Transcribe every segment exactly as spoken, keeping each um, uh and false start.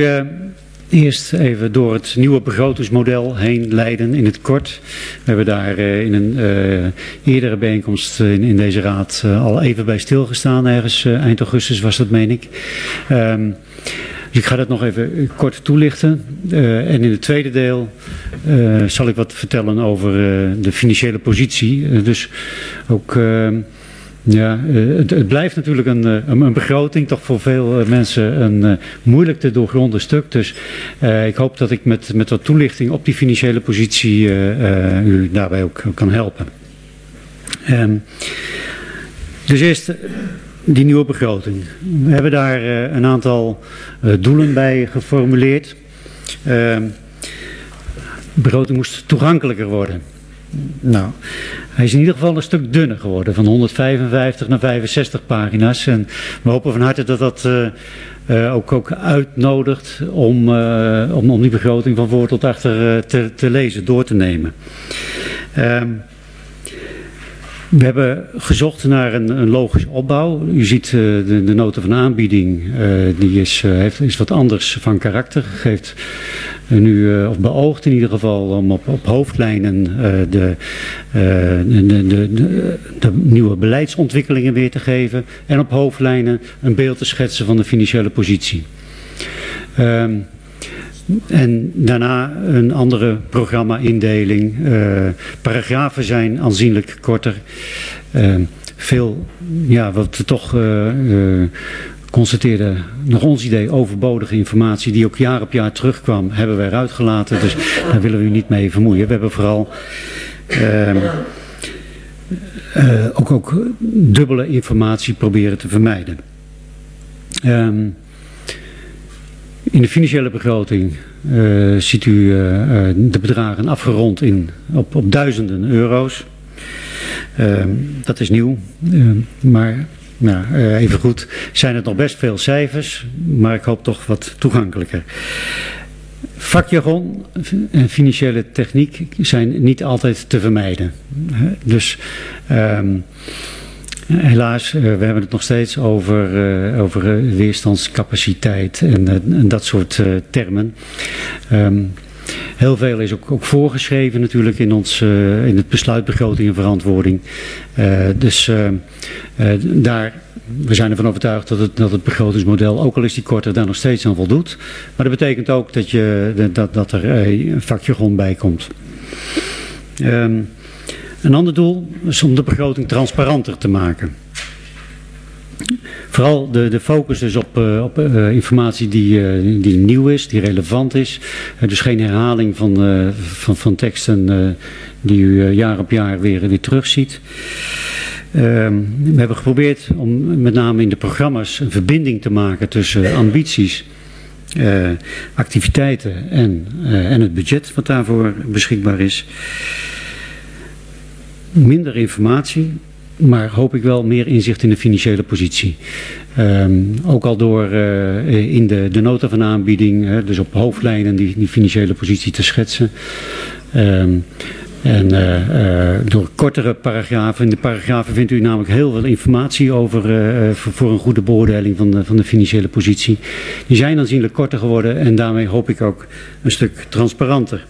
Uh, eerst even door het nieuwe begrotingsmodel heen leiden in het kort. We hebben daar uh, in een uh, eerdere bijeenkomst uh, in, in deze raad uh, al even bij stilgestaan. Ergens uh, eind augustus was dat, meen ik. Um, Dus ik ga dat nog even kort toelichten. Uh, en in het tweede deel uh, zal ik wat vertellen over uh, de financiële positie. Uh, dus ook, uh, ja, uh, het, het blijft natuurlijk een, een, een begroting, toch voor veel uh, mensen een uh, moeilijk te doorgronden stuk. Dus uh, ik hoop dat ik met, met wat toelichting op die financiële positie uh, uh, u daarbij ook, ook kan helpen. Um, dus eerst die nieuwe begroting. We hebben daar uh, een aantal uh, doelen bij geformuleerd. Uh, de begroting moest toegankelijker worden. Nou, hij is in ieder geval een stuk dunner geworden, van honderdvijfenvijftig naar vijfenzestig pagina's. En we hopen van harte dat dat uh, uh, ook, ook uitnodigt om, uh, om, om die begroting van voor tot achter uh, te, te lezen, door te nemen. Uh, We hebben gezocht naar een, een logische opbouw. U ziet uh, de, de nota van aanbieding, uh, die is, uh, heeft, is wat anders van karakter. Geeft uh, nu, uh, of beoogt in ieder geval, om op, op hoofdlijnen uh, de, uh, de, de, de, de nieuwe beleidsontwikkelingen weer te geven. En op hoofdlijnen een beeld te schetsen van de financiële positie. Um, En daarna een andere programma-indeling. Uh, paragrafen zijn aanzienlijk korter. Uh, veel, ja, wat we toch uh, uh, constateerden, naar ons idee overbodige informatie die ook jaar op jaar terugkwam, hebben wij eruit gelaten. Dus daar willen we u niet mee vermoeien. We hebben vooral uh, uh, ook, ook dubbele informatie proberen te vermijden. Um, In de financiële begroting uh, ziet u uh, uh, de bedragen afgerond in, op, op duizenden euro's. Uh, dat is nieuw, uh, maar nou, uh, even goed zijn het nog best veel cijfers, maar ik hoop toch wat toegankelijker. Vakjargon en financiële techniek zijn niet altijd te vermijden. Dus Um, Helaas, uh, we hebben het nog steeds over, uh, over uh, weerstandscapaciteit en, uh, en dat soort uh, termen. Um, heel veel is ook, ook voorgeschreven natuurlijk in, ons, uh, in het besluit begroting en verantwoording. Uh, dus uh, uh, daar, we zijn ervan overtuigd dat het, dat het begrotingsmodel, ook al is die korter, daar nog steeds aan voldoet. Maar dat betekent ook dat, je, dat, dat er uh, een vakjargon bij komt. Um, Een ander doel is om de begroting transparanter te maken. Vooral de, de focus dus op, uh, op uh, informatie die, uh, die nieuw is, die relevant is. Uh, dus geen herhaling van, uh, van, van teksten uh, die u uh, jaar op jaar weer, weer terugziet. Uh, we hebben geprobeerd om met name in de programma's een verbinding te maken tussen ambities, uh, activiteiten en, uh, en het budget wat daarvoor beschikbaar is. Minder informatie, maar hoop ik wel meer inzicht in de financiële positie. Um, ook al door uh, in de, de nota van aanbieding, uh, dus op hoofdlijnen die, die financiële positie te schetsen. Um, en uh, uh, door kortere paragrafen. In de paragrafen vindt u namelijk heel veel informatie over uh, voor, voor een goede beoordeling van de, van de financiële positie. Die zijn aanzienlijk korter geworden en daarmee hoop ik ook een stuk transparanter.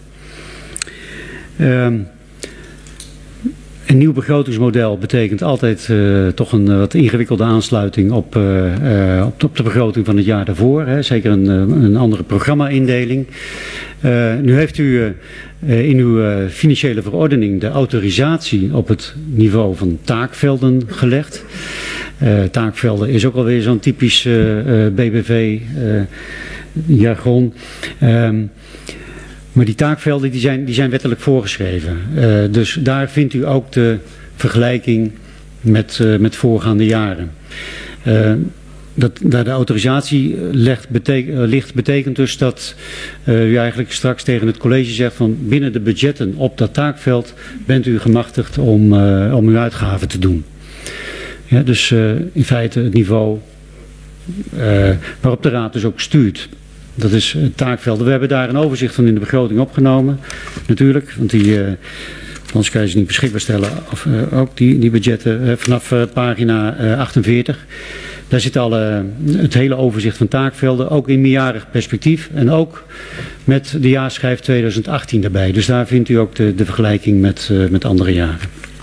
Um, Een nieuw begrotingsmodel betekent altijd uh, toch een uh, wat ingewikkelde aansluiting op, uh, uh, op, de, op de begroting van het jaar daarvoor. Hè. Zeker een, uh, een andere programma-indeling. Uh, nu heeft u uh, in uw uh, financiële verordening de autorisatie op het niveau van taakvelden gelegd. Uh, taakvelden is ook alweer zo'n typisch uh, uh, B B V-jargon. Uh, um, Maar die taakvelden die zijn, die zijn wettelijk voorgeschreven. Uh, dus daar vindt u ook de vergelijking met, uh, met voorgaande jaren. Uh, dat, daar de autorisatie legt, betek, uh, ligt betekent dus dat uh, u eigenlijk straks tegen het college zegt van binnen de budgetten op dat taakveld bent u gemachtigd om, uh, om uw uitgaven te doen. Ja, dus uh, in feite het niveau uh, waarop de raad dus ook stuurt. Dat is taakvelden. We hebben daar een overzicht van in de begroting opgenomen. Natuurlijk, want die, uh, anders kan je ze niet beschikbaar stellen. Of, uh, ook die, die budgetten uh, vanaf uh, pagina uh, achtenveertig. daar zit alle, het hele overzicht van taakvelden, ook in meerjarig perspectief en ook met de jaarschijf tweeduizend achttien daarbij. Dus daar vindt u ook de, de vergelijking met, uh, met andere jaren.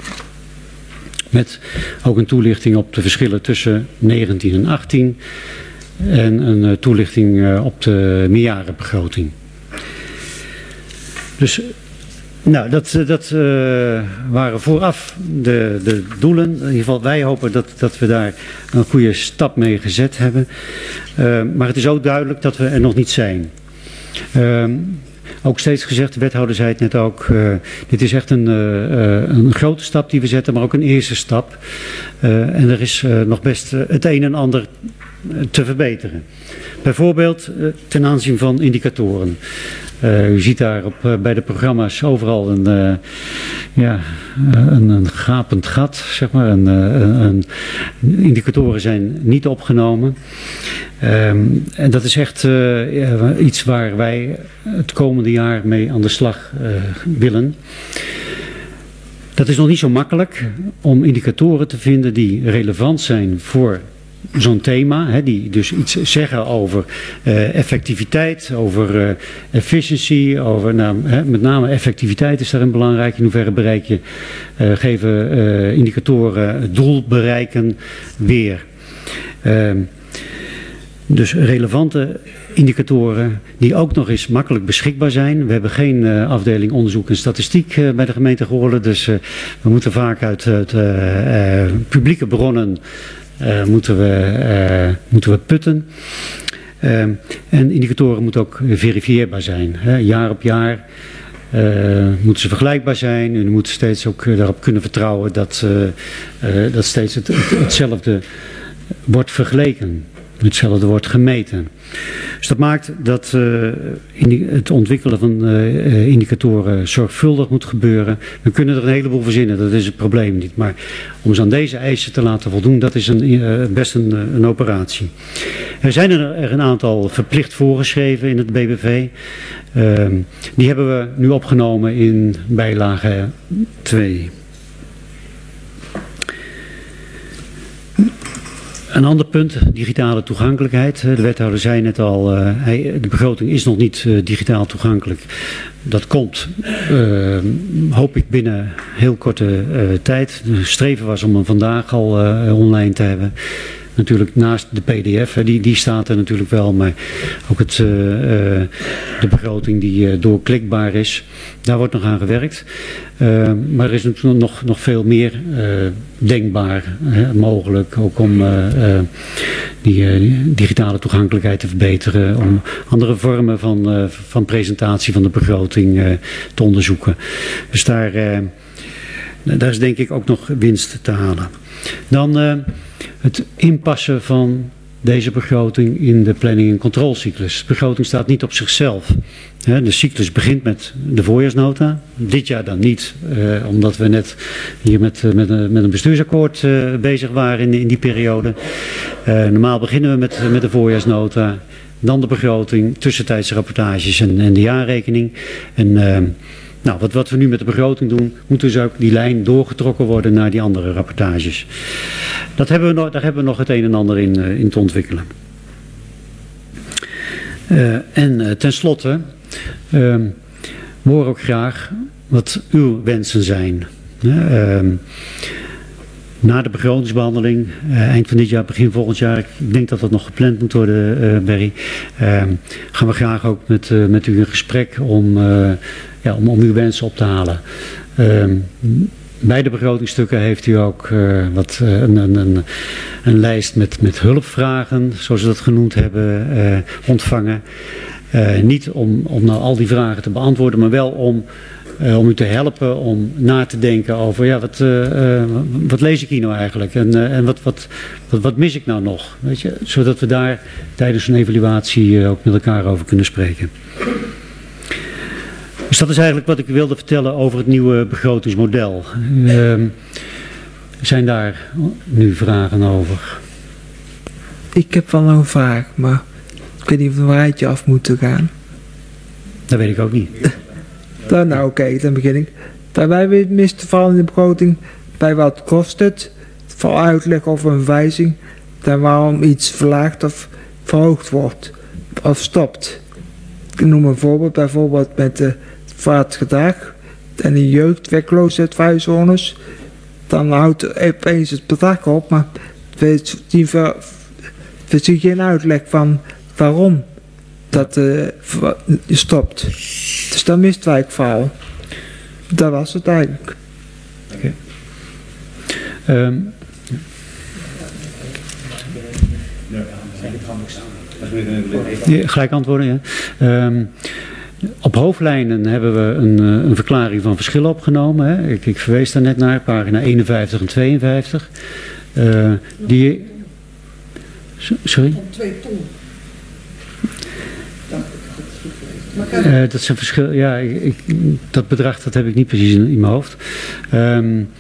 Met ook een toelichting op de verschillen tussen negentien en achttien en een uh, toelichting uh, op de meerjarenbegroting. Dus nou, dat, dat uh, waren vooraf de, de doelen. In ieder geval, wij hopen dat, dat we daar een goede stap mee gezet hebben. Uh, maar het is ook duidelijk dat we er nog niet zijn. Uh, ook steeds gezegd, de wethouder zei het net ook, uh, dit is echt een, uh, een grote stap die we zetten, maar ook een eerste stap. Uh, en er is uh, nog best uh, het een en ander te verbeteren. Bijvoorbeeld uh, ten aanzien van indicatoren. Uh, u ziet daar op, uh, bij de programma's overal een, uh, ja, een, een gapend gat, zeg maar. Een, uh, een, indicatoren zijn niet opgenomen. Um, en dat is echt uh, ja, iets waar wij het komende jaar mee aan de slag uh, willen. Dat is nog niet zo makkelijk om indicatoren te vinden die relevant zijn voor zo'n thema, hè, die dus iets zeggen over uh, effectiviteit, over uh, efficiency, over, nou, hè, met name effectiviteit is daarin belangrijk. In hoeverre bereik je, uh, geven uh, indicatoren het doel bereiken weer. Uh, dus relevante indicatoren die ook nog eens makkelijk beschikbaar zijn. We hebben geen uh, afdeling onderzoek en statistiek uh, bij de gemeente Goorlen, dus uh, we moeten vaak uit, uit uh, uh, publieke bronnen Uh, moeten, we, uh, moeten we putten. Uh, en indicatoren moeten ook verifieerbaar zijn. Hè. Jaar op jaar uh, moeten ze vergelijkbaar zijn. U moet steeds ook uh, daarop kunnen vertrouwen dat, uh, uh, dat steeds het, het, hetzelfde wordt vergeleken. Hetzelfde wordt gemeten. Dus dat maakt dat uh, het ontwikkelen van uh, indicatoren zorgvuldig moet gebeuren. We kunnen er een heleboel verzinnen, dat is het probleem niet. Maar om ze aan deze eisen te laten voldoen, dat is een, uh, best een, een operatie. Er zijn er een aantal verplicht voorgeschreven in het B B V. Uh, die hebben we nu opgenomen in bijlage twee. Een ander punt, digitale toegankelijkheid. De wethouder zei net al, uh, hij, de begroting is nog niet uh, digitaal toegankelijk. Dat komt, uh, hoop ik, binnen heel korte uh, tijd. De streven was om hem vandaag al uh, online te hebben. Natuurlijk naast de P D F, die, die staat er natuurlijk wel, maar ook het, uh, uh, de begroting die uh, doorklikbaar is, daar wordt nog aan gewerkt. Uh, maar er is natuurlijk nog, nog veel meer uh, denkbaar hè, mogelijk, ook om uh, uh, die, uh, die digitale toegankelijkheid te verbeteren, om andere vormen van, uh, van presentatie van de begroting uh, te onderzoeken. Dus daar, uh, daar is denk ik ook nog winst te halen. Dan uh, het inpassen van deze begroting in de planning- en controlecyclus. De begroting staat niet op zichzelf. De cyclus begint met de voorjaarsnota. Dit jaar dan niet, eh, omdat we net hier met, met, met een bestuursakkoord eh, bezig waren in, in die periode. Eh, normaal beginnen we met, met de voorjaarsnota, dan de begroting, tussentijdse rapportages en, en de jaarrekening. En eh, nou, wat, wat we nu met de begroting doen, moet dus ook die lijn doorgetrokken worden naar die andere rapportages. Dat hebben we nog, daar hebben we nog het een en ander in, uh, in te ontwikkelen. Uh, en uh, tenslotte, uh, we horen ook graag wat uw wensen zijn. Uh, na de begrotingsbehandeling, uh, eind van dit jaar, begin volgend jaar, ik denk dat dat nog gepland moet worden, uh, Berry, uh, gaan we graag ook met, uh, met u in gesprek om, uh, ja, om, om uw wensen op te halen. Uh, Bij de begrotingstukken heeft u ook uh, wat, uh, een, een, een lijst met, met hulpvragen, zoals we dat genoemd hebben, uh, ontvangen. Uh, niet om, om nou al die vragen te beantwoorden, maar wel om, uh, om u te helpen om na te denken over, ja, wat, uh, uh, wat lees ik hier nou eigenlijk en, uh, en wat, wat, wat, wat mis ik nou nog? Weet je? Zodat we daar tijdens een evaluatie uh, ook met elkaar over kunnen spreken. Dus dat is eigenlijk wat ik wilde vertellen over het nieuwe begrotingsmodel. Uh, zijn daar nu vragen over? Ik heb wel een vraag, maar ik weet niet of we een rijtje af moeten gaan. Dat weet ik ook niet. Dan, nou oké, okay, dan begin ik. Bij mij mist vooral in de begroting, bij wat kost het? Vooral uitleg over een wijzing. dan waarom iets verlaagd of verhoogd wordt of stopt. Ik noem een voorbeeld, bijvoorbeeld met de vaartgedrag en de jeugdwerkloosheidsvrijzones. Dan houdt opeens het bedrag op, maar we zien geen uitleg van waarom dat uh, stopt. Dus dan mist wij het verhaal. Dat was het eigenlijk. Okay. Um, ja, gelijk antwoorden, ja. Um, op hoofdlijnen hebben we een, een verklaring van verschil opgenomen. Hè. Ik, ik verwees daar net naar, pagina eenenvijftig en tweeënvijftig. Uh, die... Sorry? Om twee ton. Uh, dat is een verschil, ja, ik, ik, dat bedrag dat heb ik niet precies in, in mijn hoofd. Um,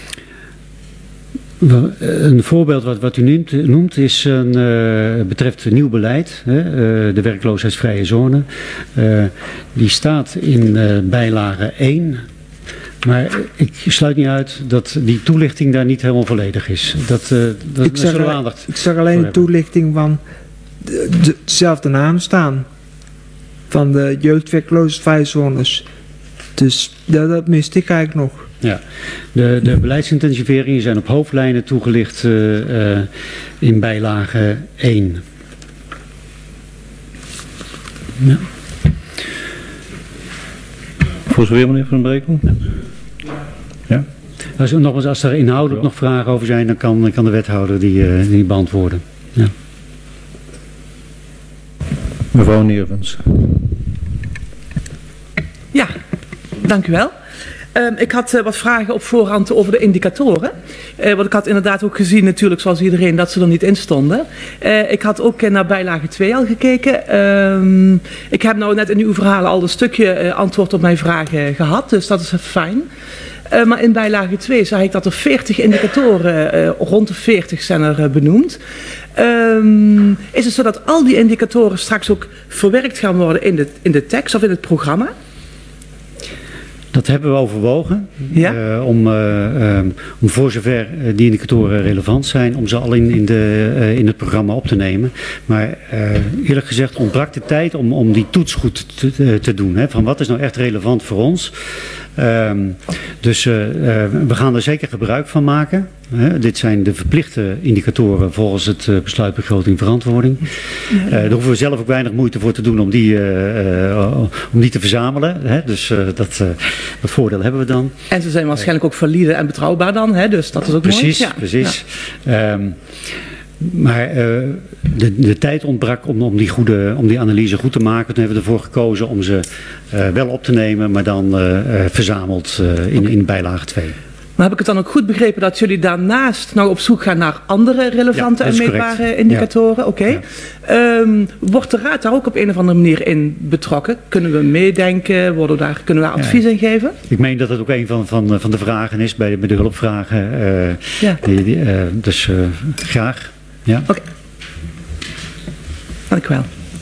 Een voorbeeld wat, wat u noemt, noemt is een, uh, betreft nieuw beleid, hè, uh, de werkloosheidsvrije zone. Uh, die staat in uh, bijlage één. Maar ik sluit niet uit dat die toelichting daar niet helemaal volledig is. Dat, uh, dat ik, zag zullen we alleen, aandacht ik zag alleen de toelichting van de, de, dezelfde naam staan. Van de jeugdwerkloosheidsvrije zones. Dus dat, dat miste ik eigenlijk nog. Ja, de, de beleidsintensiveringen zijn op hoofdlijnen toegelicht uh, uh, in bijlage één. Ja. Voor zover, meneer Van Brekel? Ja. Ja. Als, nogmaals, als er inhoudelijk nog vragen over zijn, dan kan, kan de wethouder die, uh, die beantwoorden. Ja. Mevrouw Neervens. Ja, dank u wel. Um, ik had uh, wat vragen op voorhand over de indicatoren. Uh, want ik had inderdaad ook gezien natuurlijk zoals iedereen dat ze er niet in stonden. Uh, ik had ook uh, naar bijlage twee al gekeken. Um, ik heb nou net in uw verhalen al een stukje uh, antwoord op mijn vragen gehad. Dus dat is fijn. Uh, maar in bijlage twee zag ik dat er veertig indicatoren, uh, rond de veertig zijn er uh, benoemd. Um, is het zo dat al die indicatoren straks ook verwerkt gaan worden in de, in de tekst of in het programma? Dat hebben we overwogen, ja? uh, om, uh, um, om voor zover uh, die indicatoren relevant zijn, om ze al in, in, de, uh, in het programma op te nemen. Maar uh, eerlijk gezegd ontbrak de tijd om, om die toets goed te, te doen. Hè, van wat is nou echt relevant voor ons? Um, dus uh, uh, we gaan er zeker gebruik van maken. Hè. Dit zijn de verplichte indicatoren volgens het uh, besluit begroting verantwoording. Uh, daar hoeven we zelf ook weinig moeite voor te doen om die, uh, uh, om die te verzamelen. Hè. Dus uh, dat, uh, dat voordeel hebben we dan. En ze zijn waarschijnlijk ook valide en betrouwbaar dan. Hè. Dus dat is ook precies, mooi. Ja. Precies, ja. um, Maar uh, de, de tijd ontbrak om, om, die goede, om die analyse goed te maken. Toen hebben we ervoor gekozen om ze uh, wel op te nemen, maar dan uh, uh, verzameld uh, in, in bijlage twee. Maar heb ik het dan ook goed begrepen dat jullie daarnaast nou op zoek gaan naar andere relevante ja, en meetbare correct. indicatoren? Ja. Oké. Okay. Ja. Um, wordt de raad daar ook op een of andere manier in betrokken? Kunnen we meedenken? Worden daar, kunnen we daar advies ja. in geven? Ik meen dat dat ook een van, van, van de vragen is bij de, bij de hulpvragen. Uh, ja. die, die, uh, dus uh, graag. Ja. Oké. Okay. Dank u wel.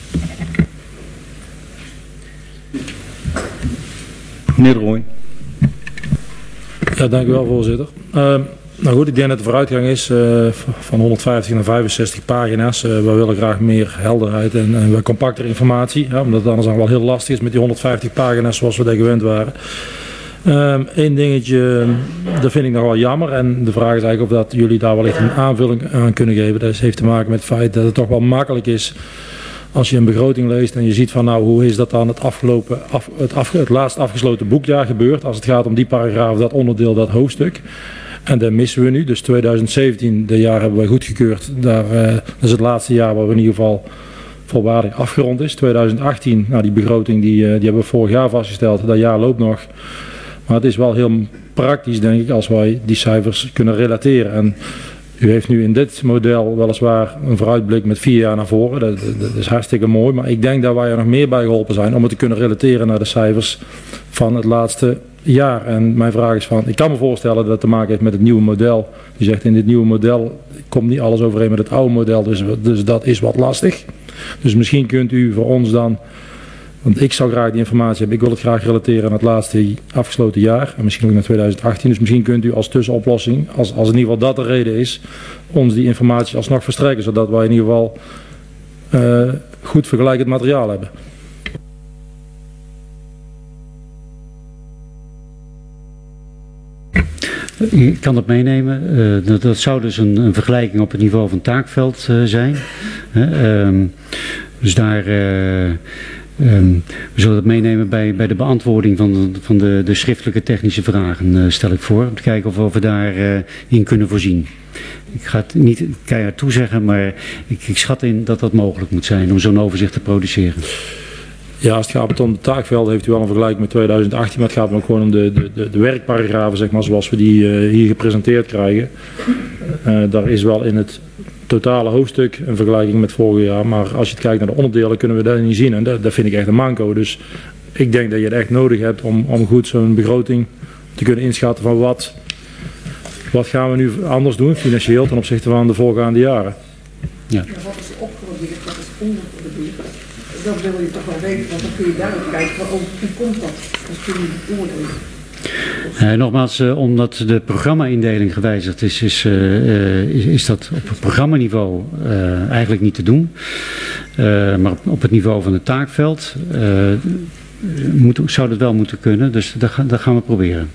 Meneer de Rooij. Ja, dank u wel, voorzitter. Uh, nou goed, ik denk dat de vooruitgang is uh, van honderdvijftig naar vijfenzestig pagina's. Uh, we willen graag meer helderheid en, en compactere informatie. Ja, omdat het anders dan wel heel lastig is met die honderdvijftig pagina's zoals we dat gewend waren. Eén um, dingetje, dat vind ik nog wel jammer. En de vraag is eigenlijk of dat jullie daar wellicht een aanvulling aan kunnen geven. Dat heeft te maken met het feit dat het toch wel makkelijk is als je een begroting leest en je ziet van nou hoe is dat dan het, afgelopen, af, het, af, het laatst afgesloten boekjaar gebeurd. Als het gaat om die paragraaf, dat onderdeel, dat hoofdstuk. En dat missen we nu. Dus tweeduizend zeventien, dat jaar hebben we goedgekeurd. Daar, uh, dat is het laatste jaar waar we in ieder geval volwaardig afgerond is. tweeduizend achttien, nou die begroting die, uh, die hebben we vorig jaar vastgesteld. Dat jaar loopt nog. Maar het is wel heel praktisch, denk ik, als wij die cijfers kunnen relateren. En u heeft nu in dit model weliswaar een vooruitblik met vier jaar naar voren. Dat, dat, dat is hartstikke mooi. Maar ik denk dat wij er nog meer bij geholpen zijn om het te kunnen relateren naar de cijfers van het laatste jaar. En mijn vraag is van, ik kan me voorstellen dat het te maken heeft met het nieuwe model. U zegt in dit nieuwe model komt niet alles overeen met het oude model. Dus, dus dat is wat lastig. Dus misschien kunt u voor ons dan Want ik zou graag die informatie hebben. Ik wil het graag relateren aan het laatste afgesloten jaar. En misschien ook naar tweeduizend achttien. Dus misschien kunt u als tussenoplossing, als, als in ieder geval dat de reden is, ons die informatie alsnog verstrekken. Zodat wij in ieder geval uh, goed vergelijkend materiaal hebben. Ik kan dat meenemen. Uh, dat, dat zou dus een, een vergelijking op het niveau van taakveld uh, zijn. Uh, um, dus daar... Uh, Um, we zullen dat meenemen bij, bij de beantwoording van, de, van de, de schriftelijke technische vragen, uh, stel ik voor. Om te kijken of we, of we daar uh, in kunnen voorzien. Ik ga het niet keihard toezeggen, maar ik, ik schat in dat dat mogelijk moet zijn om zo'n overzicht te produceren. Ja, als het gaat om de taakvelden heeft u wel een vergelijking met tweeduizend achttien, maar het gaat ook gewoon om de, de, de, de werkparagrafen, zeg maar, zoals we die uh, hier gepresenteerd krijgen. Uh, daar is wel in het totale hoofdstuk een vergelijking met vorig jaar, maar als je het kijkt naar de onderdelen kunnen we dat niet zien en dat, dat vind ik echt een manco. Dus ik denk dat je het echt nodig hebt om, om goed zo'n begroting te kunnen inschatten van wat, wat gaan we nu anders doen financieel ten opzichte van de voorgaande jaren. Ja. Ja, wat is opgewaardeerd, wat is ondergewaardeerd? Dat wil je toch wel weten, want dan kun je daarop kijken, waarom, hoe komt dat? Dan kun je beoordelen. Uh, nogmaals, uh, omdat de programma-indeling gewijzigd is, is, uh, is, is dat op het programmaniveau uh, eigenlijk niet te doen. Uh, maar op, op het niveau van het taakveld uh, moet, zou dat wel moeten kunnen, dus dat, dat gaan we proberen.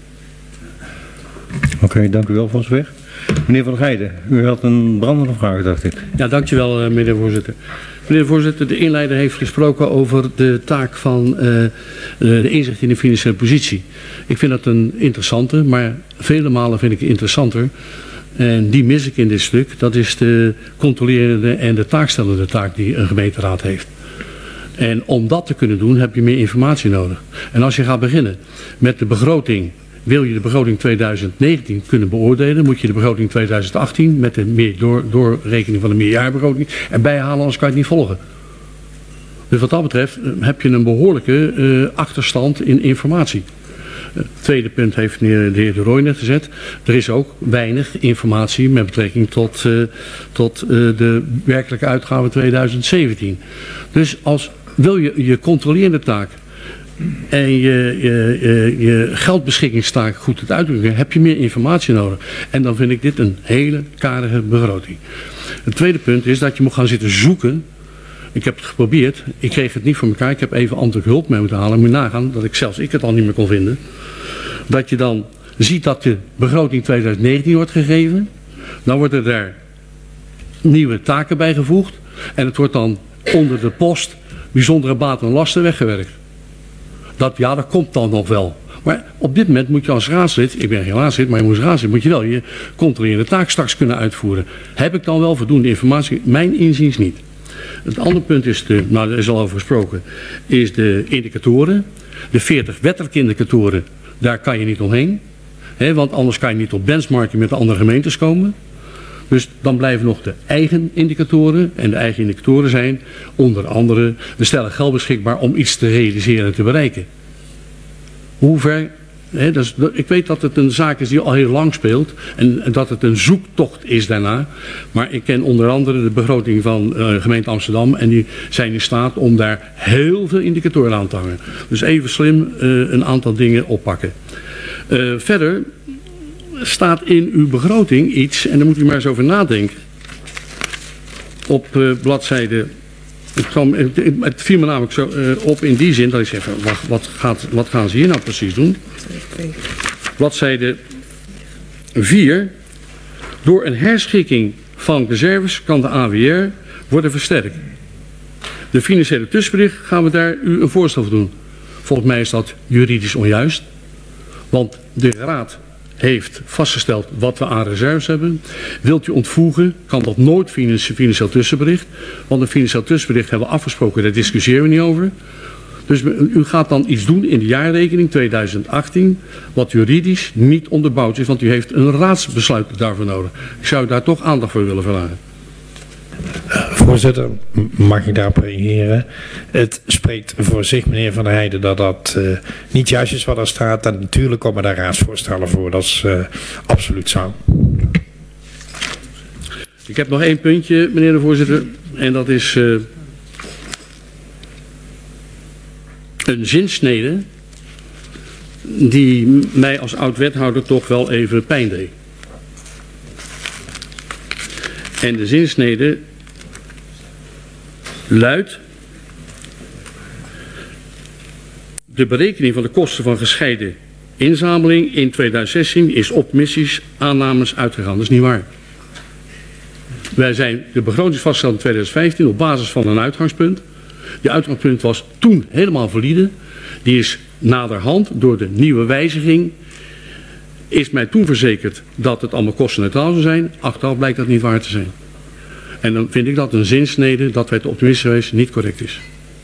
Oké, okay, dank u wel voor zover. Meneer Van Geijden, u had een brandende vraag, dacht ik. Ja, dankjewel uh, meneer de voorzitter. Meneer de voorzitter, de inleider heeft gesproken over de taak van uh, de inzicht in de financiële positie. Ik vind dat een interessante, maar vele malen vind ik het interessanter. En die mis ik in dit stuk. Dat is de controlerende en de taakstellende taak die een gemeenteraad heeft. En om dat te kunnen doen heb je meer informatie nodig. En als je gaat beginnen met de begroting. Wil je de begroting tweeduizend negentien kunnen beoordelen, moet je de begroting tweeduizend achttien met de meer door, doorrekening van de meerjaarbegroting erbij halen, anders kan je het niet volgen. Dus wat dat betreft heb je een behoorlijke uh, achterstand in informatie. Het tweede punt heeft meneer de heer De Rooij net gezet. Er is ook weinig informatie met betrekking tot, uh, tot uh, de werkelijke uitgave tweeduizend zeventien. Dus als wil je je controlerende taak en je, je, je, je geldbeschikking goed het uitdrukken, heb je meer informatie nodig. En dan vind ik dit een hele karige begroting. Het tweede punt is dat je moet gaan zitten zoeken. Ik heb het geprobeerd, ik kreeg het niet voor elkaar. Ik heb even ambtelijke hulp mee moeten halen. Ik moet nagaan dat ik zelfs ik het al niet meer kon vinden. Dat je dan ziet dat de begroting tweeduizend negentien wordt gegeven. Dan worden er nieuwe taken bijgevoegd. En het wordt dan onder de post bijzondere baten en lasten weggewerkt. Dat, ja, dat komt dan nog wel. Maar op dit moment moet je als raadslid, ik ben geen raadslid, maar je moet als raadslid, moet je wel je controlerende taak straks kunnen uitvoeren. Heb ik dan wel voldoende informatie? Mijn inziens niet. Het andere punt is, de, nou daar is al over gesproken, is de indicatoren. De veertig wettelijke indicatoren, daar kan je niet omheen. Hè, want anders kan je niet tot benchmarking met de andere gemeentes komen. Dus dan blijven nog de eigen indicatoren. En de eigen indicatoren zijn onder andere, we stellen geld beschikbaar om iets te realiseren en te bereiken. Hoe ver? Hè, dat is, ik weet dat het een zaak is die al heel lang speelt. En dat het een zoektocht is daarna. Maar ik ken onder andere de begroting van uh, gemeente Amsterdam. En die zijn in staat om daar heel veel indicatoren aan te hangen. Dus even slim uh, een aantal dingen oppakken. Uh, verder staat in uw begroting iets, en daar moet u maar eens over nadenken. Op uh, bladzijde, het, kwam, het, het viel me namelijk zo uh, op in die zin dat ik zeg, wacht, wat, gaat, wat gaan ze hier nou precies doen? Bladzijde vier. Door een herschikking van reserves kan de A W R worden versterkt. De financiële tussenbericht gaan we daar u een voorstel voor doen. Volgens mij is dat juridisch onjuist. Want de raad heeft vastgesteld wat we aan reserves hebben. Wilt u ontvoegen, kan dat nooit financieel tussenbericht. Want een financieel tussenbericht hebben we afgesproken, daar discussiëren we niet over. Dus u gaat dan iets doen in de jaarrekening tweeduizend achttien, wat juridisch niet onderbouwd is, want u heeft een raadsbesluit daarvoor nodig. Ik zou daar toch aandacht voor willen vragen. Voorzitter, mag ik daarop reageren? Het spreekt voor zich, meneer Van der Heijden, dat dat uh, niet juist is wat er staat. En natuurlijk komen daar raadsvoorstellen voor, dat is uh, absoluut zo. Ik heb nog één puntje, meneer de voorzitter, en dat is uh, een zinsnede die mij als oud-wethouder toch wel even pijn deed. En de zinsnede luidt: de berekening van de kosten van gescheiden inzameling in tweeduizend zestien is optimistisch aannames uitgegaan. Dat is niet waar. Wij zijn de begroting vastgesteld in tweeduizend vijftien op basis van een uitgangspunt. Die uitgangspunt was toen helemaal valide. Die is naderhand door de nieuwe wijziging, is mij toen verzekerd dat het allemaal kostenneutraal zou zijn. Achteraf blijkt dat niet waar te zijn. En dan vind ik dat een zinsnede dat wij te optimistisch geweest niet correct is.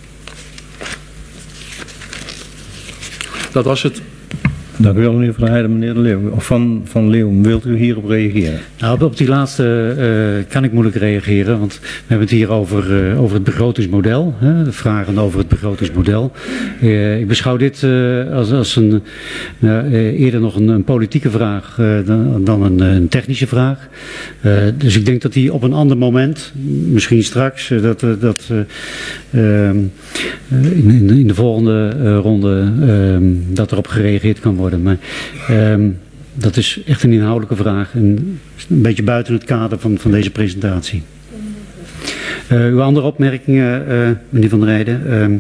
Dat was het. Dank u wel, meneer Van der Heijden. Meneer De Leeuw, of Van, van Leeuwen, wilt u hierop reageren? Nou, op die laatste uh, kan ik moeilijk reageren, want we hebben het hier over, uh, over het begrotingsmodel, hè, de vragen over het begrotingsmodel. Uh, ik beschouw dit uh, als, als een, uh, eerder nog een, een politieke vraag uh, dan, dan een, een technische vraag. Uh, dus ik denk dat die op een ander moment, misschien straks, uh, dat, uh, dat uh, uh, in, in, in de volgende uh, ronde uh, dat erop gereageerd kan worden. Maar um, dat is echt een inhoudelijke vraag en een beetje buiten het kader van, van deze presentatie. Uh, uw andere opmerkingen, uh, meneer Van der Heijden. Uh,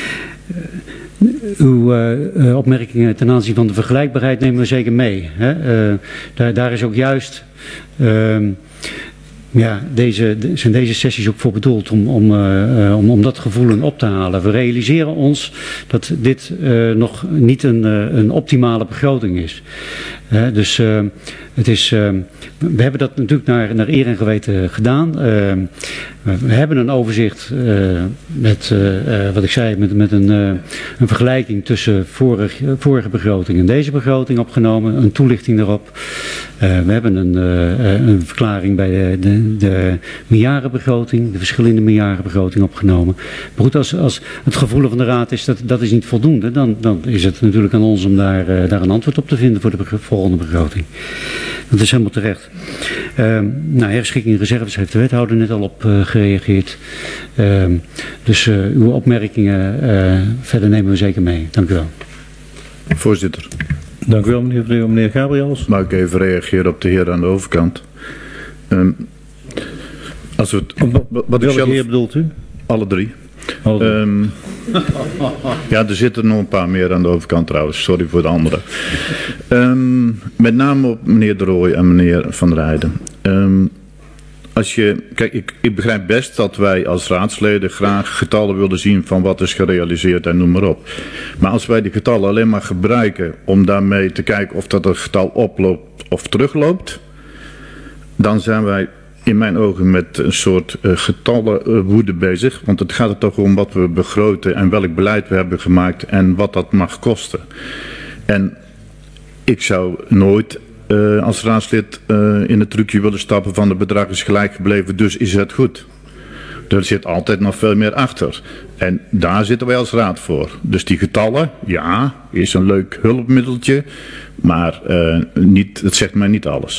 uw uh, opmerkingen ten aanzien van de vergelijkbaarheid nemen we zeker mee. Hè? Uh, daar, daar is ook juist... Uh, Ja, deze, zijn deze sessies ook voor bedoeld om, om, uh, om, om dat gevoel op te halen. We realiseren ons dat dit uh, nog niet een, uh, een optimale begroting is. Uh, dus uh, het is, uh, we hebben dat natuurlijk naar, naar eer en geweten gedaan. Uh, we hebben een overzicht uh, met, uh, uh, wat ik zei, met, met een, uh, een vergelijking tussen vorig, uh, vorige begroting en deze begroting opgenomen. Een toelichting daarop. Uh, we hebben een, uh, een verklaring bij de, de, de meerjarenbegroting, de verschillende meerjarenbegroting opgenomen. Maar goed, als, als het gevoel van de Raad is dat dat is niet voldoende, dan, dan is het natuurlijk aan ons om daar, uh, daar een antwoord op te vinden voor de begr- volgende begroting. Dat is helemaal terecht. Uh, nou, herschikking reserves heeft de wethouder net al op uh, gereageerd. Uh, dus uh, uw opmerkingen uh, verder nemen we zeker mee. Dank u wel. Voorzitter. Dank u wel, meneer Vreeuw. Meneer Gabriels. Mag ik even reageren op de heer aan de overkant? Um, als we het, wat wat ik zelf, heer bedoelt u? Alle drie. Alle drie. Um, ja, er zitten nog een paar meer aan de overkant trouwens. Sorry voor de anderen. Um, met name op meneer De Rooij en meneer Van der Heijden. Um, Als je, kijk, ik, ik begrijp best dat wij als raadsleden graag getallen willen zien van wat is gerealiseerd en noem maar op. Maar als wij die getallen alleen maar gebruiken om daarmee te kijken of dat een getal oploopt of terugloopt, dan zijn wij in mijn ogen met een soort uh, getallenwoede uh, bezig. Want het gaat er toch om wat we begroten en welk beleid we hebben gemaakt en wat dat mag kosten. En ik zou nooit Uh, als raadslid uh, in het trucje willen stappen van het bedrag is gelijk gebleven, dus is het goed. Er zit altijd nog veel meer achter. En daar zitten wij als raad voor. Dus die getallen, ja, is een leuk hulpmiddeltje, maar uh, niet, het zegt mij niet alles.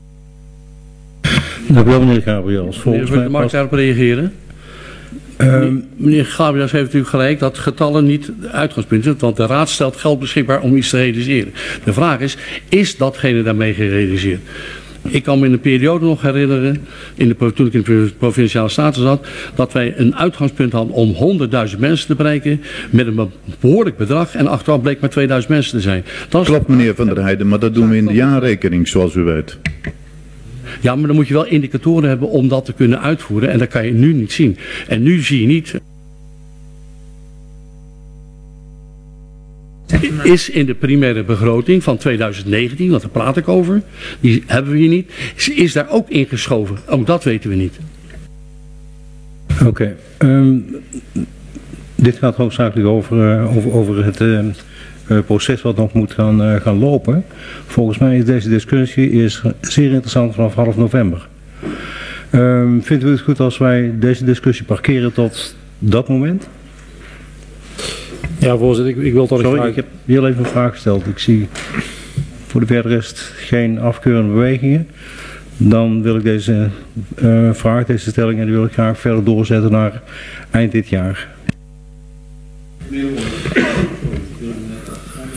Dank u wel, meneer Gabriels. Volgens mij mag ik daarop reageren? Um, meneer Gabriels heeft natuurlijk gelijk dat getallen niet uitgangspunt zijn, want de raad stelt geld beschikbaar om iets te realiseren. De vraag is, is datgene daarmee gerealiseerd? Ik kan me in een periode nog herinneren, in de, toen ik in de Provinciale Staten zat, dat wij een uitgangspunt hadden om honderdduizend mensen te bereiken met een behoorlijk bedrag en achteraf bleek maar tweeduizend mensen te zijn. Dat Klopt, meneer Van der Heijden, maar dat doen we in de jaarrekening, zoals u weet. Ja, maar dan moet je wel indicatoren hebben om dat te kunnen uitvoeren. En dat kan je nu niet zien. En nu zie je niet. Is in de primaire begroting van tweeduizend negentien, want daar praat ik over. Die hebben we hier niet. Is, is daar ook ingeschoven. Ook dat weten we niet. Oké. Okay. Um, dit gaat hoofdzakelijk over, uh, over, over het... Uh, Uh, proces wat nog moet gaan, uh, gaan lopen. Volgens mij is deze discussie is zeer interessant vanaf half november. Um, vindt u het goed als wij deze discussie parkeren tot dat moment? Ja, voorzitter, ik, ik wil tot Sorry, vraag... ik heb heel even een vraag gesteld. Ik zie voor de verder rest geen afkeurende bewegingen. Dan wil ik deze uh, vraag, deze stelling, en die wil ik graag verder doorzetten naar eind dit jaar.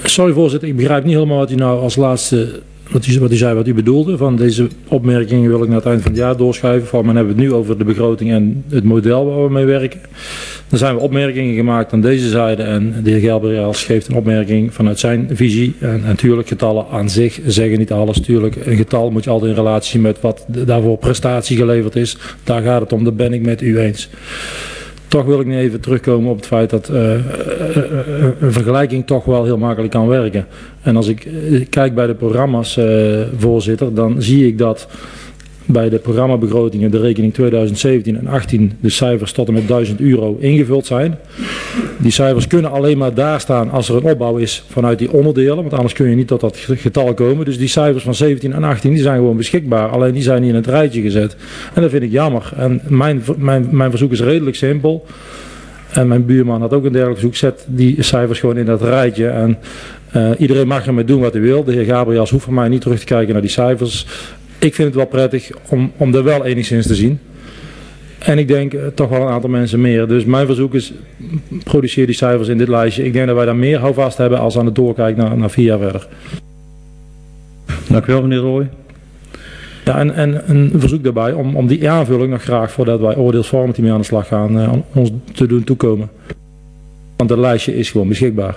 Sorry voorzitter, ik begrijp niet helemaal wat u nou als laatste, wat u, wat u zei, wat u bedoelde. Van deze opmerkingen wil ik naar het eind van het jaar doorschuiven. Van, men hebben het nu over de begroting en het model waar we mee werken. Dan zijn we opmerkingen gemaakt aan deze zijde en de heer Gabriels geeft een opmerking vanuit zijn visie. En natuurlijk, getallen aan zich zeggen niet alles. Natuurlijk, een getal moet je altijd in relatie zien met wat daarvoor prestatie geleverd is. Daar gaat het om, dat ben ik met u eens. Toch wil ik nu even terugkomen op het feit dat uh, uh, uh, een vergelijking toch wel heel makkelijk kan werken. En als ik uh, kijk bij de programma's, uh, voorzitter, dan zie ik dat bij de programmabegrotingen de rekening tweeduizend zeventien en achttien de cijfers tot en met duizend euro ingevuld zijn. Die cijfers kunnen alleen maar daar staan als er een opbouw is vanuit die onderdelen, want anders kun je niet tot dat getal komen. Dus die cijfers van zeventien en achttien die zijn gewoon beschikbaar, alleen die zijn niet in het rijtje gezet. En dat vind ik jammer. En mijn, mijn, mijn verzoek is redelijk simpel. En mijn buurman had ook een dergelijk verzoek. Zet die cijfers gewoon in dat rijtje. En uh, iedereen mag ermee doen wat hij wil. De heer Gabriels hoeft van mij niet terug te kijken naar die cijfers. Ik vind het wel prettig om, om er wel enigszins te zien. En ik denk uh, toch wel een aantal mensen meer. Dus mijn verzoek is, produceer die cijfers in dit lijstje. Ik denk dat wij daar meer houvast hebben als aan het doorkijken naar, naar vier jaar verder. Dank u wel, meneer Rooij. Ja, en, en een verzoek daarbij om, om die aanvulling nog graag voordat wij oordeelsvormend mee aan de slag gaan, uh, ons te doen toekomen. Want het lijstje is gewoon beschikbaar.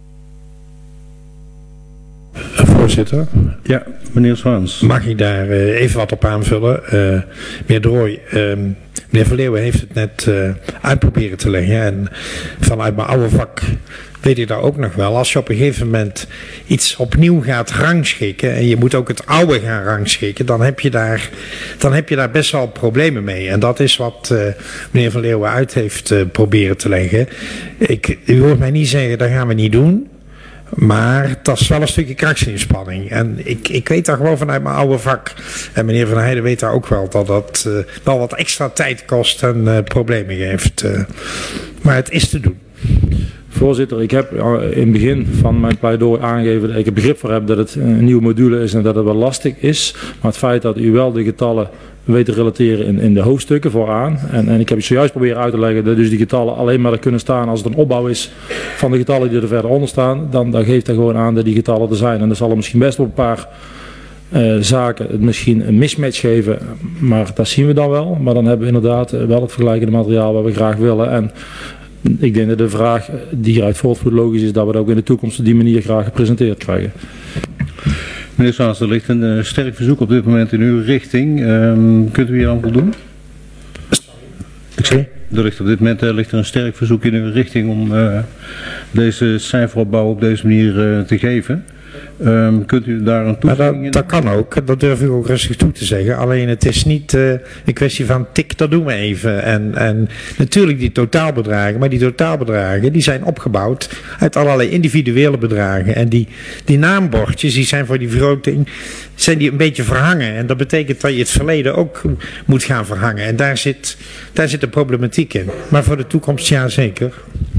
Voorzitter. Ja, meneer Zwaans. Mag ik daar uh, even wat op aanvullen? Uh, meneer De Rooij, uh, meneer Verleeuwen heeft het net uh, uit proberen te leggen. En vanuit mijn oude vak weet ik daar ook nog wel. Als je op een gegeven moment iets opnieuw gaat rangschikken en je moet ook het oude gaan rangschikken, dan heb je daar, dan heb je daar best wel problemen mee. En dat is wat uh, meneer Van Leeuwen uit heeft uh, proberen te leggen. Ik, u hoort mij niet zeggen, dat gaan we niet doen. Maar dat is wel een stukje krachtsinspanning. En ik, ik weet daar gewoon vanuit mijn oude vak. En meneer Van Heijden weet daar ook wel dat dat uh, wel wat extra tijd kost en uh, problemen geeft. Uh, maar het is te doen. Voorzitter, ik heb in het begin van mijn pleidooi aangegeven dat ik er begrip voor heb dat het een nieuwe module is en dat het wel lastig is. Maar het feit dat u wel de getallen weet te relateren in, in de hoofdstukken vooraan. En, en ik heb u zojuist proberen uit te leggen dat dus die getallen alleen maar er kunnen staan als het een opbouw is van de getallen die er verder onder staan. Dan, dan geeft dat gewoon aan dat die getallen er zijn. En dan zal er misschien best op een paar uh, zaken het misschien een mismatch geven. Maar dat zien we dan wel. Maar dan hebben we inderdaad wel het vergelijkende materiaal wat we graag willen. En ik denk dat de vraag die hieruit voortvloeit logisch is dat we dat ook in de toekomst op die manier graag gepresenteerd krijgen. Meneer Saans, er ligt een uh, sterk verzoek op dit moment in uw richting. Um, kunt u hier aan voldoen? Ik zie. Er ligt op dit moment uh, ligt er een sterk verzoek in uw richting om uh, deze cijferopbouw op deze manier uh, te geven. Um, kunt u daar een toevoeging in? Dat, dat kan ook, dat durf ik ook rustig toe te zeggen. Alleen het is niet uh, een kwestie van tik, dat doen we even. En, en natuurlijk die totaalbedragen, maar die totaalbedragen die zijn opgebouwd uit allerlei individuele bedragen. En die, die naambordjes die zijn voor die vergroting zijn die een beetje verhangen. En dat betekent dat je het verleden ook moet gaan verhangen. En daar zit, daar zit de problematiek in. Maar voor de toekomst ja zeker.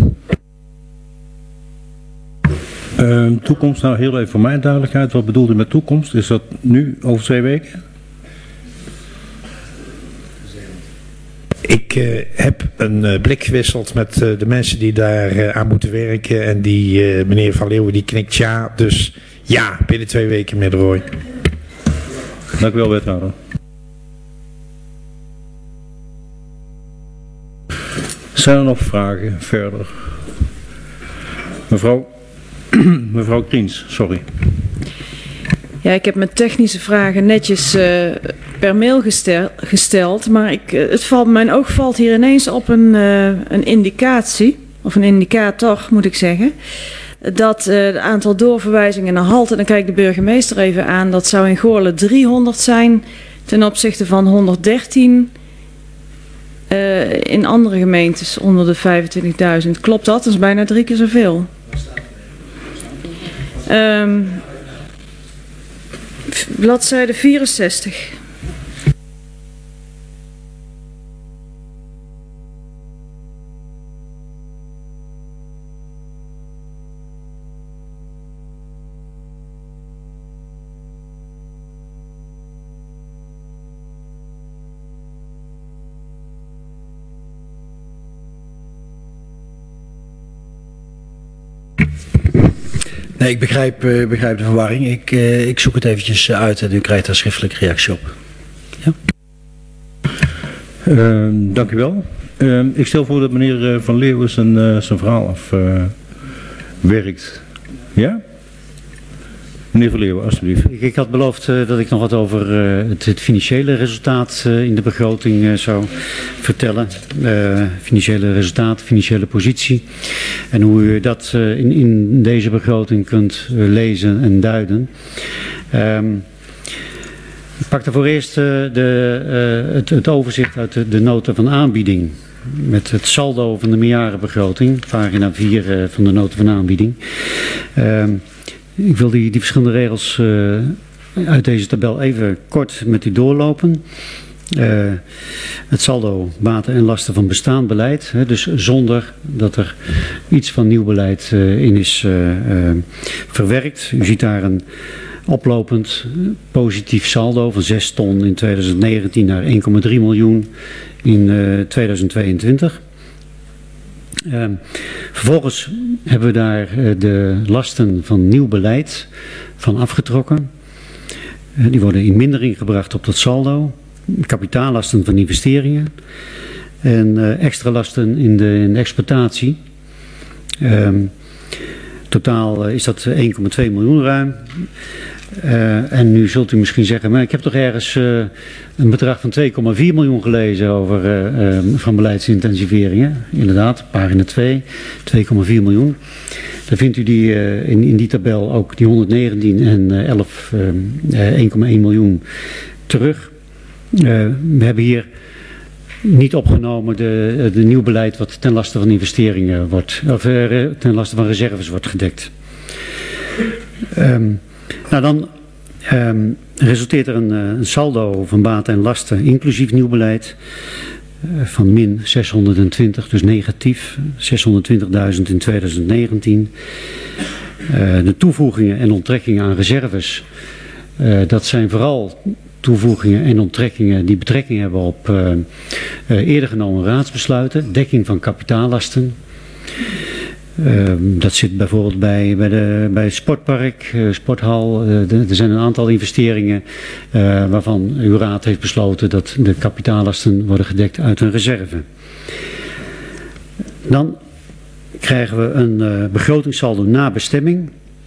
Uh, toekomst, nou heel even voor mijn duidelijkheid. Wat bedoelt u met toekomst? Is dat nu over twee weken? Ik uh, heb een uh, blik gewisseld met uh, de mensen die daar uh, aan moeten werken. En die uh, meneer Van Leeuwen die knikt ja. Dus ja, binnen twee weken meneer De Rooij. Dank u wel, wethouder. Zijn er nog vragen verder? Mevrouw, mevrouw Kriens, sorry. Ja, ik heb mijn technische vragen netjes uh, per mail gestel, gesteld, maar ik, uh, het valt, mijn oog valt hier ineens op een, uh, een indicatie, of een indicator moet ik zeggen, dat uh, het aantal doorverwijzingen naar Halte, dan kijk ik de burgemeester even aan, dat zou in Goorlen driehonderd zijn ten opzichte van honderddertien uh, in andere gemeentes onder de vijfentwintigduizend. Klopt dat? Dat is bijna drie keer zoveel. Um, bladzijde vierenzestig. Nee, ik begrijp, uh, begrijp de verwarring. Ik, uh, ik zoek het eventjes uit en u krijgt daar schriftelijke reactie op. Ja. Uh, dank u wel. Uh, ik stel voor dat meneer Van Leeuwen zijn, uh, zijn verhaal afwerkt. Uh, ja? Meneer Van Leeuwen, alstublieft. Ik, ik had beloofd uh, dat ik nog wat over uh, het, het financiële resultaat uh, in de begroting uh, zou vertellen. Uh, financiële resultaat, financiële positie. En hoe u dat uh, in, in deze begroting kunt uh, lezen en duiden. Um, ik pak daarvoor eerst uh, de, uh, het, het overzicht uit de, de nota van aanbieding. Met het saldo van de meerjarenbegroting, pagina vier uh, van de nota van aanbieding. Um, Ik wil die, die verschillende regels uh, uit deze tabel even kort met u doorlopen. Uh, het saldo baten en lasten van bestaand beleid. Hè, dus zonder dat er iets van nieuw beleid uh, in is uh, uh, verwerkt. U ziet daar een oplopend positief saldo van zes ton in twintig negentien naar één komma drie miljoen in uh, twintig tweeëntwintig. Uh, vervolgens hebben we daar uh, de lasten van nieuw beleid van afgetrokken. Uh, die worden in mindering gebracht op dat saldo. Kapitaallasten van investeringen. En uh, extra lasten in de, in de exploitatie. Uh, totaal uh, is dat één komma twee miljoen ruim. Uh, en nu zult u misschien zeggen, maar ik heb toch ergens uh, een bedrag van twee komma vier miljoen gelezen over uh, uh, van beleidsintensiveringen. Inderdaad, pagina twee, twee komma vier miljoen. Daar vindt u die, uh, in, in die tabel ook die honderdnegentien en uh, elf, uh, uh, één komma één miljoen terug. Uh, we hebben hier niet opgenomen de, de nieuw beleid wat ten laste van investeringen wordt, of uh, ten laste van reserves wordt gedekt. Um, Nou, dan um, resulteert er een, een saldo van baten en lasten, inclusief nieuw beleid, uh, van min zeshonderdtwintig, dus negatief, zeshonderdtwintigduizend in twintig negentien. Uh, de toevoegingen en onttrekkingen aan reserves, uh, dat zijn vooral toevoegingen en onttrekkingen die betrekking hebben op uh, uh, eerder genomen raadsbesluiten, dekking van kapitaallasten. Uh, dat zit bijvoorbeeld bij, bij, de, bij het sportpark, uh, sporthal. Uh, de, er zijn een aantal investeringen uh, waarvan uw raad heeft besloten dat de kapitaallasten worden gedekt uit een reserve. Dan krijgen we een uh, begrotingssaldo na bestemming.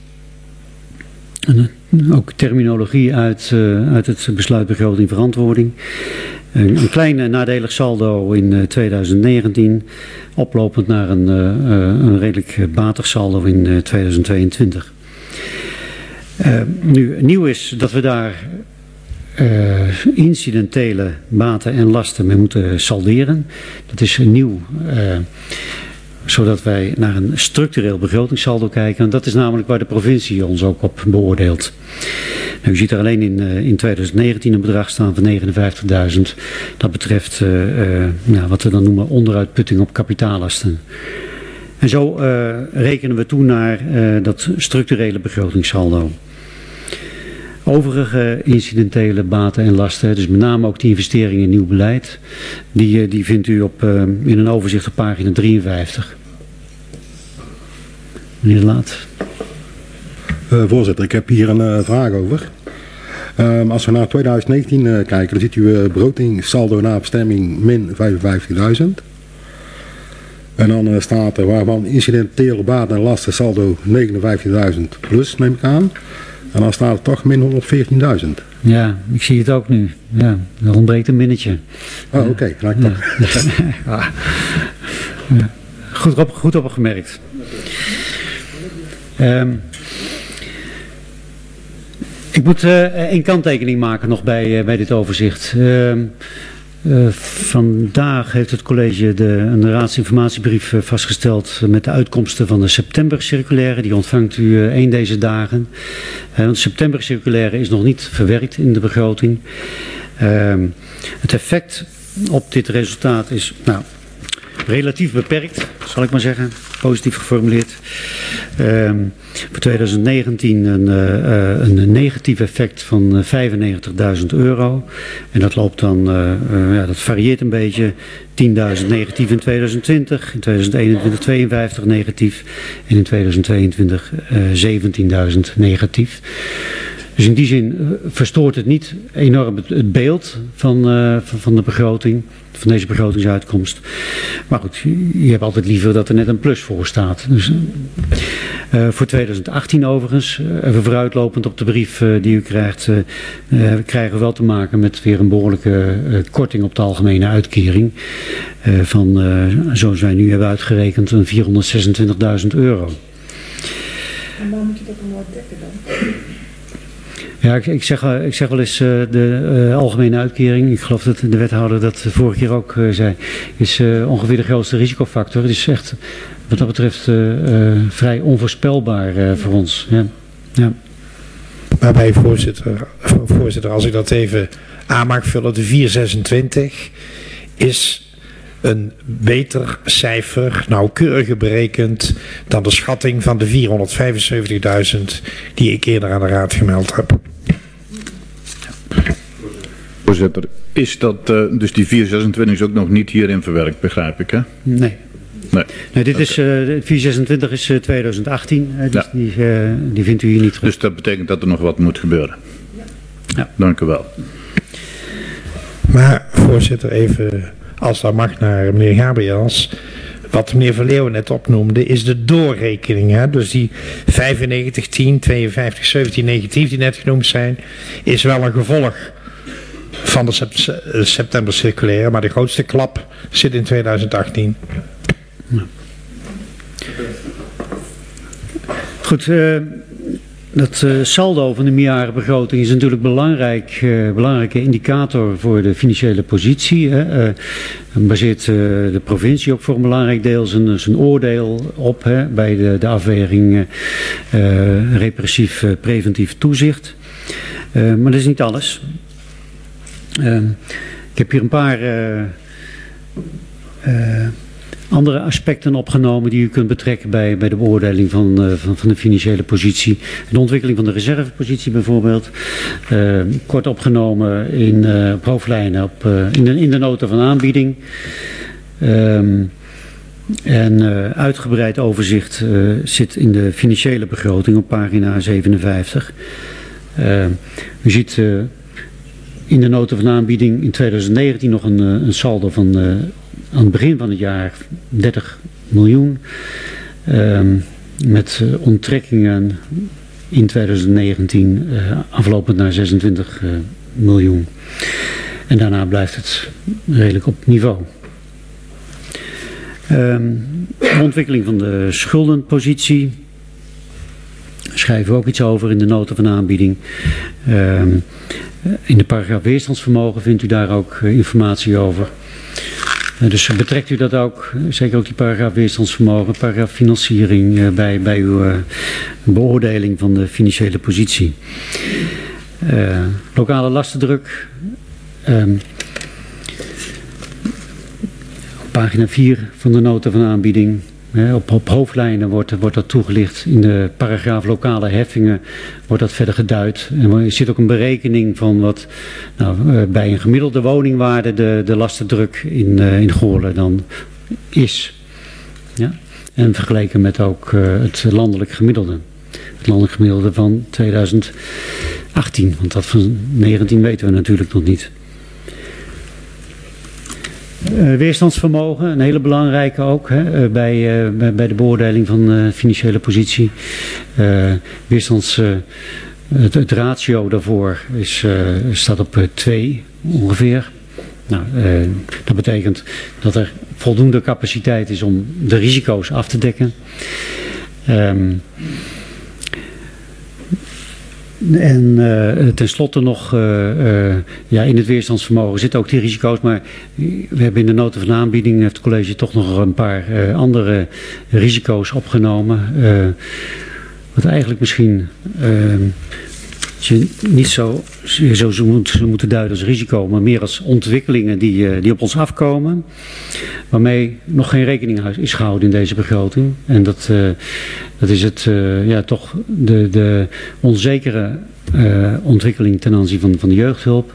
En, uh, ook terminologie uit, uh, uit het besluit begroting verantwoording. Een, een klein nadelig saldo in uh, twintig negentien, oplopend naar een, uh, een redelijk batig saldo in uh, twintig tweeëntwintig. Uh, nu, nieuw is dat we daar uh, incidentele baten en lasten mee moeten salderen. Dat is nieuw, uh, zodat wij naar een structureel begrotingssaldo kijken. En dat is namelijk waar de provincie ons ook op beoordeelt. Nou, u ziet er alleen in, uh, in twintig negentien een bedrag staan van negenenvijftigduizend. Dat betreft uh, uh, ja, wat we dan noemen onderuitputting op kapitaallasten. En zo uh, rekenen we toe naar uh, dat structurele begrotingssaldo. Overige incidentele baten en lasten, dus met name ook die investeringen in nieuw beleid, die, die vindt u op, uh, in een overzicht op pagina drieënvijftig. Meneer De Laat. Uh, voorzitter, ik heb hier een uh, vraag over. Um, als we naar twintig negentien uh, kijken, dan ziet u uh, begrotingssaldo na bestemming min vijfenvijftigduizend. En dan uh, staat er waarvan incidentele baten en lasten saldo negenenvijftigduizend plus, neem ik aan. En dan staat er toch min honderdveertienduizend. Ja, ik zie het ook nu. Ja, er ontbreekt een minnetje. Oh, oké. Okay. Nou, ja. Ja. Ja. Goed, op, goed opgemerkt. Um, ik moet uh, een kanttekening maken nog bij, uh, bij dit overzicht. Uh, uh, vandaag heeft het college de, een raadsinformatiebrief uh, vastgesteld met de uitkomsten van de septembercirculaire. Die ontvangt u uh, één deze dagen. Uh, want de septembercirculaire is nog niet verwerkt in de begroting. Uh, het effect op dit resultaat is nou, relatief beperkt, zal ik maar zeggen. Positief geformuleerd. Um, voor twintig negentien een, uh, een negatief effect van vijfennegentigduizend euro. En dat loopt dan, uh, uh, ja, dat varieert een beetje. tienduizend negatief in twintig twintig, in twintig eenentwintig tweeënvijftig negatief en in twintig tweeëntwintig uh, zeventienduizend negatief. Dus in die zin uh, verstoort het niet enorm het, het beeld van, uh, van, van de begroting, van deze begrotingsuitkomst. Maar goed, je hebt altijd liever dat er net een plus voor staat. Dus, uh, voor twintig achttien overigens, uh, even vooruitlopend op de brief uh, die u krijgt, uh, uh, krijgen we wel te maken met weer een behoorlijke uh, korting op de algemene uitkering. Uh, van, uh, zoals wij nu hebben uitgerekend, een vierhonderdzesentwintigduizend euro. En waar moet je dat dan wel dekken dan? Ja, ik, ik, zeg, ik zeg wel eens uh, de uh, algemene uitkering, ik geloof dat de wethouder dat de vorige keer ook uh, zei, is uh, ongeveer de grootste risicofactor. Het is echt wat dat betreft uh, uh, vrij onvoorspelbaar uh, voor ons. Ja. Ja. Waarbij, voorzitter, voorzitter, als ik dat even aan mag vullen, de vierhonderdzesentwintig is een beter cijfer, nauwkeurig berekend, dan de schatting van de vierhonderdvijfenzeventigduizend die ik eerder aan de raad gemeld heb. Voorzitter, is dat, uh, dus die vierhonderdzesentwintig is ook nog niet hierin verwerkt, begrijp ik, hè? Nee. Nee, nee dit is, uh, vierhonderdzesentwintig is uh, twintig achttien, uh, dus ja. die, uh, die vindt u hier niet terug. Dus dat betekent dat er nog wat moet gebeuren? Ja. Dank u wel. Maar, voorzitter, even, als dat mag, naar meneer Gabriels. Wat meneer Verleeuwen net opnoemde, is de doorrekening. Hè? Dus die vijfennegentig, tien, tweeënvijftig, zeventien negatief die net genoemd zijn, is wel een gevolg van de september circulaire, maar de grootste klap zit in twintig achttien. Ja. Goed, uh, dat uh, saldo van de meerjarenbegroting is natuurlijk een belangrijk, uh, belangrijke indicator voor de financiële positie. Hè. Uh, baseert uh, de provincie ook voor een belangrijk deel zijn, zijn oordeel op hè, bij de, de afweging uh, repressief uh, preventief toezicht. Uh, maar dat is niet alles. Uh, ik heb hier een paar uh, uh, andere aspecten opgenomen die u kunt betrekken bij, bij de beoordeling van, uh, van, van de financiële positie. De ontwikkeling van de reservepositie bijvoorbeeld. Uh, kort opgenomen in, uh, op hoofdlijnen op, uh, in, de, in de nota van aanbieding. Um, en uh, uitgebreid overzicht uh, zit in de financiële begroting op pagina zevenenvijftig. Uh, u ziet uh, in de nota van aanbieding in twintig negentien nog een, een saldo van uh, aan het begin van het jaar dertig miljoen. Uh, met uh, onttrekkingen in twintig negentien uh, aflopend naar zesentwintig uh, miljoen. En daarna blijft het redelijk op niveau. Uh, de ontwikkeling van de schuldenpositie. Schrijven we ook iets over in de nota van aanbieding. Uh, in de paragraaf weerstandsvermogen vindt u daar ook uh, informatie over. Uh, dus betrekt u dat ook, zeker ook die paragraaf weerstandsvermogen, paragraaf financiering uh, bij, bij uw uh, beoordeling van de financiële positie. Uh, lokale lastendruk. Um, op pagina vier van de nota van aanbieding. He, op, op hoofdlijnen wordt, wordt dat toegelicht. In de paragraaf lokale heffingen wordt dat verder geduid. En er zit ook een berekening van wat nou, bij een gemiddelde woningwaarde de, de lastendruk in, uh, in Goorlen dan is. Ja? En vergeleken met ook uh, het landelijk gemiddelde. Het landelijk gemiddelde van twintig achttien. Want dat van negentien weten we natuurlijk nog niet. Uh, weerstandsvermogen, een hele belangrijke ook hè, uh, bij, uh, bij, bij de beoordeling van uh, financiële positie. Uh, weerstands, uh, het, het ratio daarvoor is, uh, staat op twee uh, ongeveer. Nou, uh, dat betekent dat er voldoende capaciteit is om de risico's af te dekken. Um, En uh, tenslotte nog, uh, uh, ja, in het weerstandsvermogen zitten ook die risico's, maar we hebben in de nota van aanbieding, heeft het college toch nog een paar uh, andere risico's opgenomen. Uh, wat eigenlijk misschien uh, je niet zo, zo, zo moet, moeten duiden als risico, maar meer als ontwikkelingen die, uh, die op ons afkomen, waarmee nog geen rekening is gehouden in deze begroting. En dat, uh, Dat is het, uh, ja, toch de, de onzekere uh, ontwikkeling ten aanzien van, van de jeugdhulp.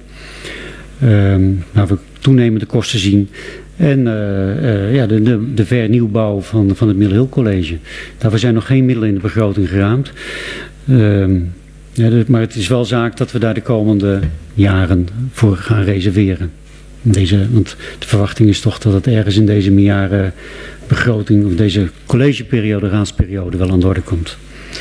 Um, waar we toenemende kosten zien. En uh, uh, ja, de, de, de vernieuwbouw van, van het Middle Hill College. Daarvoor zijn nog geen middelen in de begroting geraamd. Um, ja, de, maar het is wel zaak dat we daar de komende jaren voor gaan reserveren. Deze, want de verwachting is toch dat het ergens in deze meerjarenbegroting, of deze collegeperiode, raadsperiode, wel aan de orde komt.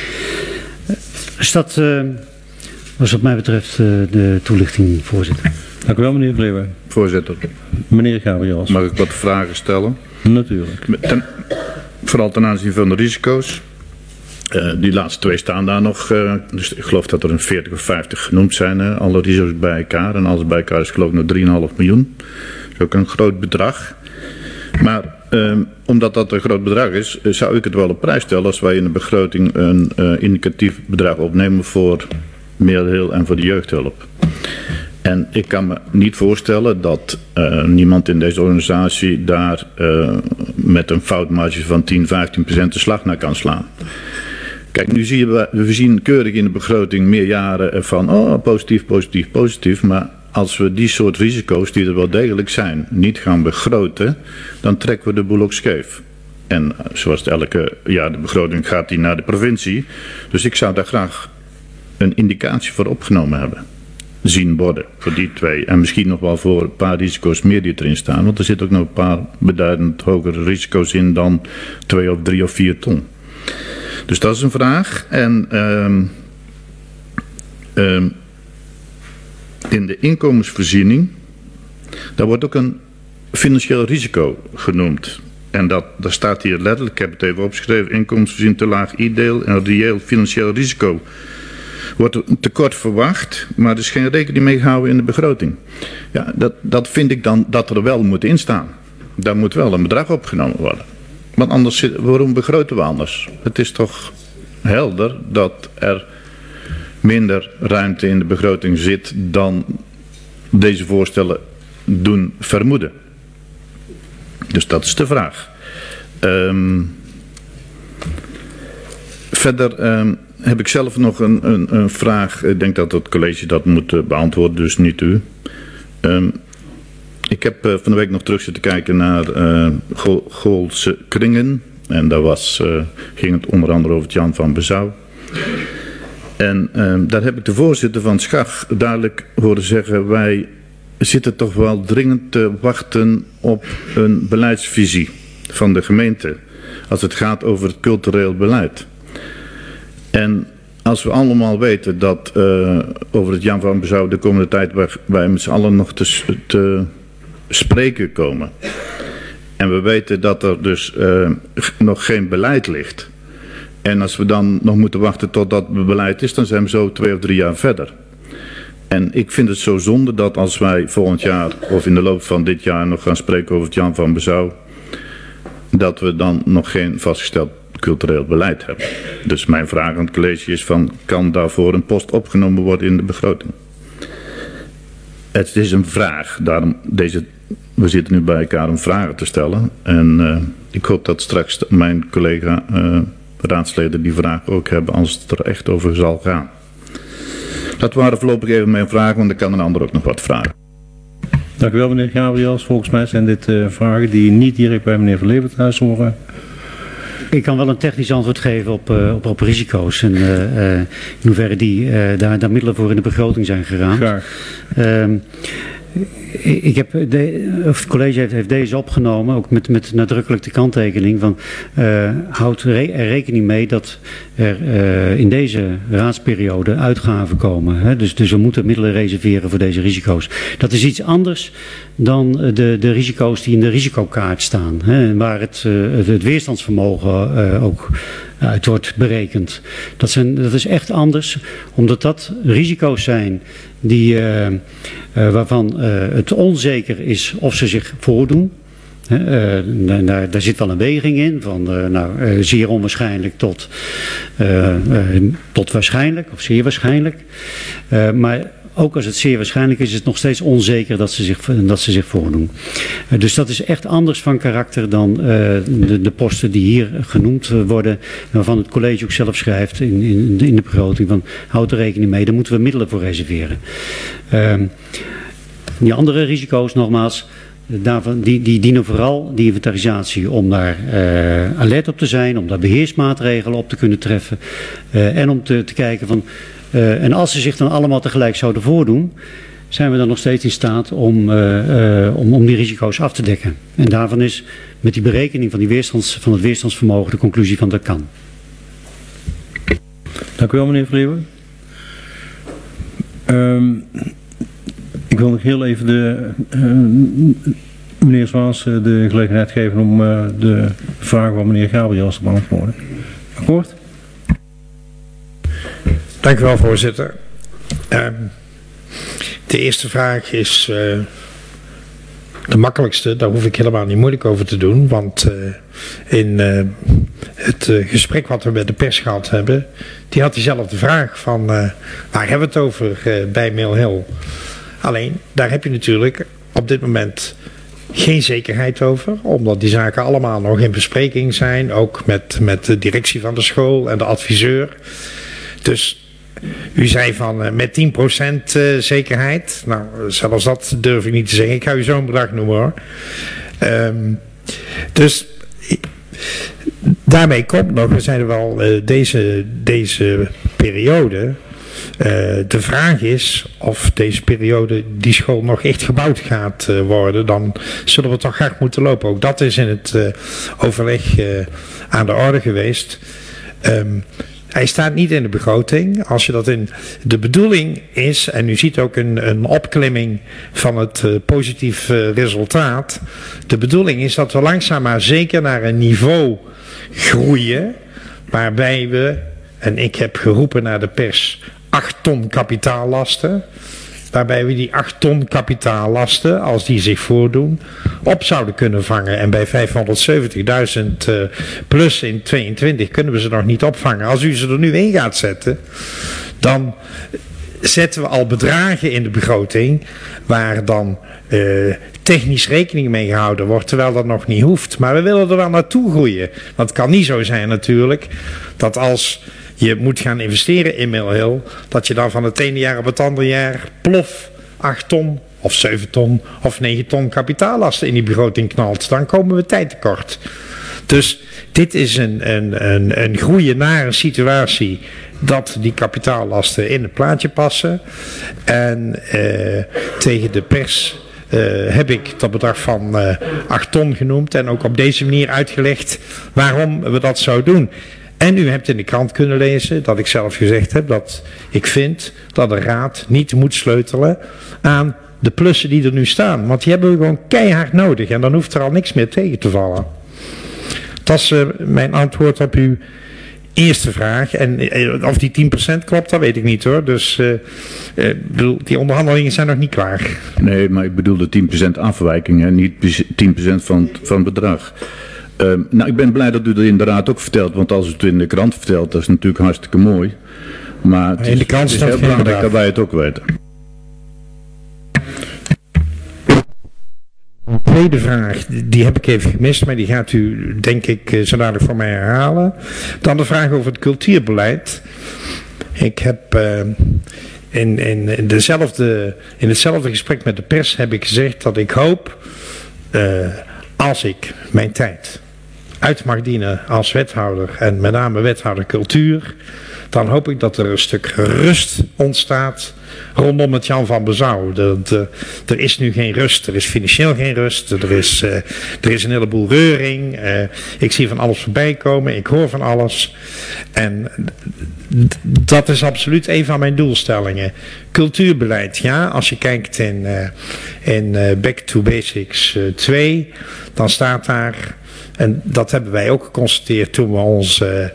Dus dat uh, was wat mij betreft uh, de toelichting, voorzitter. Dank u wel, meneer Vleeuwen. Voorzitter. Meneer Gabriels. Mag ik wat vragen stellen? Natuurlijk. Ten, vooral ten aanzien van de risico's. Uh, die laatste twee staan daar nog. Uh, dus ik geloof dat er een veertig of vijftig genoemd zijn. Uh, alle risico's bij elkaar. En alles bij elkaar is geloof ik nog drie komma vijf miljoen. Dat is ook een groot bedrag. Maar uh, omdat dat een groot bedrag is, uh, zou ik het wel op prijs stellen als wij in de begroting een uh, indicatief bedrag opnemen voor Middle Hill en voor de jeugdhulp. En ik kan me niet voorstellen dat uh, niemand in deze organisatie daar uh, met een foutmarge van tien, vijftien procent de slag naar kan slaan. Kijk, nu zien we, we zien keurig in de begroting meer jaren van oh, positief, positief, positief. Maar als we die soort risico's, die er wel degelijk zijn, niet gaan begroten, dan trekken we de boel ook scheef. En zoals het elke jaar de begroting gaat die naar de provincie. Dus ik zou daar graag een indicatie voor opgenomen hebben. Zien worden voor die twee. En misschien nog wel voor een paar risico's meer die erin staan. Want er zitten ook nog een paar beduidend hogere risico's in dan twee of drie of vier ton. Dus dat is een vraag. En um, um, in de inkomensvoorziening, daar wordt ook een financieel risico genoemd. En dat, dat staat hier letterlijk, ik heb het even opgeschreven, inkomensvoorziening te laag I-deel en reëel financieel risico. Wordt een tekort verwacht, maar er is geen rekening mee gehouden in de begroting. Ja, dat, dat vind ik dan dat er wel moet instaan. Daar moet wel een bedrag opgenomen worden. Want anders, waarom begroten we anders? Het is toch helder dat er minder ruimte in de begroting zit dan deze voorstellen doen vermoeden. Dus dat is de vraag. Um, verder um, heb ik zelf nog een, een, een vraag. Ik denk dat het college dat moet uh, beantwoorden, dus niet u. Um, ik heb uh, van de week nog terug zitten kijken naar uh, Go Goolse kringen. En daar was, uh, ging het onder andere over het Jan van Bezouw. En uh, daar heb ik de voorzitter van Schach duidelijk horen zeggen, wij zitten toch wel dringend te wachten op een beleidsvisie van de gemeente. Als het gaat over het cultureel beleid. En als we allemaal weten dat uh, over het Jan van Bezouw de komende tijd wij, wij met z'n allen nog te, te spreken komen. En we weten dat er dus uh, nog geen beleid ligt. En als we dan nog moeten wachten tot dat beleid is, dan zijn we zo twee of drie jaar verder. En ik vind het zo zonde dat als wij volgend jaar of in de loop van dit jaar nog gaan spreken over het Jan van Bezouw, dat we dan nog geen vastgesteld cultureel beleid hebben. Dus mijn vraag aan het college is van, kan daarvoor een post opgenomen worden in de begroting? Het is een vraag, daarom deze, we zitten nu bij elkaar om vragen te stellen. En uh, ik hoop dat straks mijn collega uh, raadsleden die vraag ook hebben als het er echt over zal gaan. Dat waren voorlopig even mijn vragen, want ik kan een ander ook nog wat vragen. Dank u wel, meneer Gabriels. Volgens mij zijn dit uh, vragen die niet direct bij meneer Verleeuwen thuis horen. Ik kan wel een technisch antwoord geven op, uh, op, op risico's en uh, uh, in hoeverre die, uh, daar, daar middelen voor in de begroting zijn geraamd. Graag. Um, Ik heb de, of het college heeft, heeft deze opgenomen, ook met, met nadrukkelijk de kanttekening van uh, houd re, er rekening mee dat er uh, in deze raadsperiode uitgaven komen. Hè? Dus, dus we moeten middelen reserveren voor deze risico's. Dat is iets anders dan de, de risico's die in de risicokaart staan. Hè? Waar het, uh, het, het weerstandsvermogen uh, ook uit wordt berekend. Dat, zijn, dat is echt anders, omdat dat risico's zijn die, uh, uh, waarvan uh, het onzeker is of ze zich voordoen. Uh, daar, daar zit wel een weging in, van uh, nou, uh, zeer onwaarschijnlijk tot, uh, uh, tot waarschijnlijk, of zeer waarschijnlijk. Uh, maar ook als het zeer waarschijnlijk is, is het nog steeds onzeker dat ze zich, dat ze zich voordoen. Uh, dus dat is echt anders van karakter dan uh, de, de posten die hier genoemd worden, waarvan het college ook zelf schrijft in, in, in de begroting van houd er rekening mee, daar moeten we middelen voor reserveren. Uh, die andere risico's, nogmaals, daarvan, die, die dienen vooral, die inventarisatie, om daar uh, alert op te zijn, om daar beheersmaatregelen op te kunnen treffen uh, en om te, te kijken van, uh, en als ze zich dan allemaal tegelijk zouden voordoen, zijn we dan nog steeds in staat om, uh, uh, om, om die risico's af te dekken. En daarvan is met die berekening van, die weerstands, van het weerstandsvermogen de conclusie van dat kan. Dank u wel, meneer Vreeuwen. Um, ik wil nog heel even de, uh, meneer Zwaans uh, de gelegenheid geven om uh, de vraag van meneer Gabriels te beantwoorden. Akkoord? Dank u wel, voorzitter. Um, de eerste vraag is uh, de makkelijkste. Daar hoef ik helemaal niet moeilijk over te doen. Want uh, in uh, het uh, gesprek wat we met de pers gehad hebben, die had diezelfde vraag van uh, waar hebben we het over uh, bij Mill Hill? Alleen, daar heb je natuurlijk op dit moment geen zekerheid over, omdat die zaken allemaal nog in bespreking zijn, ook met, met de directie van de school en de adviseur. Dus u zei van uh, met tien procent uh, zekerheid, nou zelfs dat durf ik niet te zeggen, ik ga u zo'n bedrag noemen hoor. Um, dus daarmee komt nog, we zijn er wel uh, deze, deze periode. Uh, de vraag is of deze periode die school nog echt gebouwd gaat uh, worden, dan zullen we toch hard moeten lopen. Ook dat is in het uh, overleg uh, aan de orde geweest. Um, hij staat niet in de begroting. Als je dat in de bedoeling is, en u ziet ook een, een opklimming van het uh, positief uh, resultaat. De bedoeling is dat we langzaam maar zeker naar een niveau groeien waarbij we, en ik heb geroepen naar de pers, acht ton kapitaallasten, waarbij we die acht ton kapitaallasten, als die zich voordoen, op zouden kunnen vangen. En bij vijfhonderdzeventigduizend uh, plus in tweeëntwintig kunnen we ze nog niet opvangen. Als u ze er nu in gaat zetten, dan zetten we al bedragen in de begroting waar dan uh, technisch rekening mee gehouden wordt, terwijl dat nog niet hoeft. Maar we willen er wel naartoe groeien. Want het kan niet zo zijn natuurlijk, dat als je moet gaan investeren in Mill Hill, dat je dan van het ene jaar op het andere jaar plof acht ton of zeven ton of negen ton kapitaallasten in die begroting knalt. Dan komen we tijd tekort. Dus dit is een, een, een, een groeien naar een situatie dat die kapitaallasten in het plaatje passen. En uh, tegen de pers uh, heb ik dat bedrag van uh, acht ton genoemd en ook op deze manier uitgelegd waarom we dat zouden doen. En u hebt in de krant kunnen lezen dat ik zelf gezegd heb dat ik vind dat de raad niet moet sleutelen aan de plussen die er nu staan. Want die hebben we gewoon keihard nodig en dan hoeft er al niks meer tegen te vallen. Dat is uh, mijn antwoord op uw eerste vraag. En uh, of die tien procent klopt, dat weet ik niet hoor. Dus uh, uh, bedoel, die onderhandelingen zijn nog niet klaar. Nee, maar ik bedoel de tien procent afwijking, hè, niet tien procent van, van het bedrag. Uh, nou, ik ben blij dat u dat inderdaad ook vertelt, want als u het in de krant vertelt, dat is natuurlijk hartstikke mooi. Maar het is, in de krant het is heel belangrijk dat wij het ook weten. Een tweede vraag, die heb ik even gemist, maar die gaat u denk ik zo dadelijk voor mij herhalen. Dan de vraag over het cultuurbeleid. Ik heb uh, in, in, in, dezelfde, in hetzelfde gesprek met de pers heb ik gezegd dat ik hoop, uh, als ik mijn tijd uit mag dienen als wethouder en met name wethouder cultuur, dan hoop ik dat er een stuk rust ontstaat rondom het Jan van Bezouw. De, de, er is nu geen rust, er is financieel geen rust, er is, uh, er is een heleboel reuring, uh, ik zie van alles voorbij komen, ik hoor van alles en dat is absoluut een van mijn doelstellingen. Cultuurbeleid, ja, als je kijkt in, uh, in uh, Back to Basics uh, twee, dan staat daar, en dat hebben wij ook geconstateerd toen we onze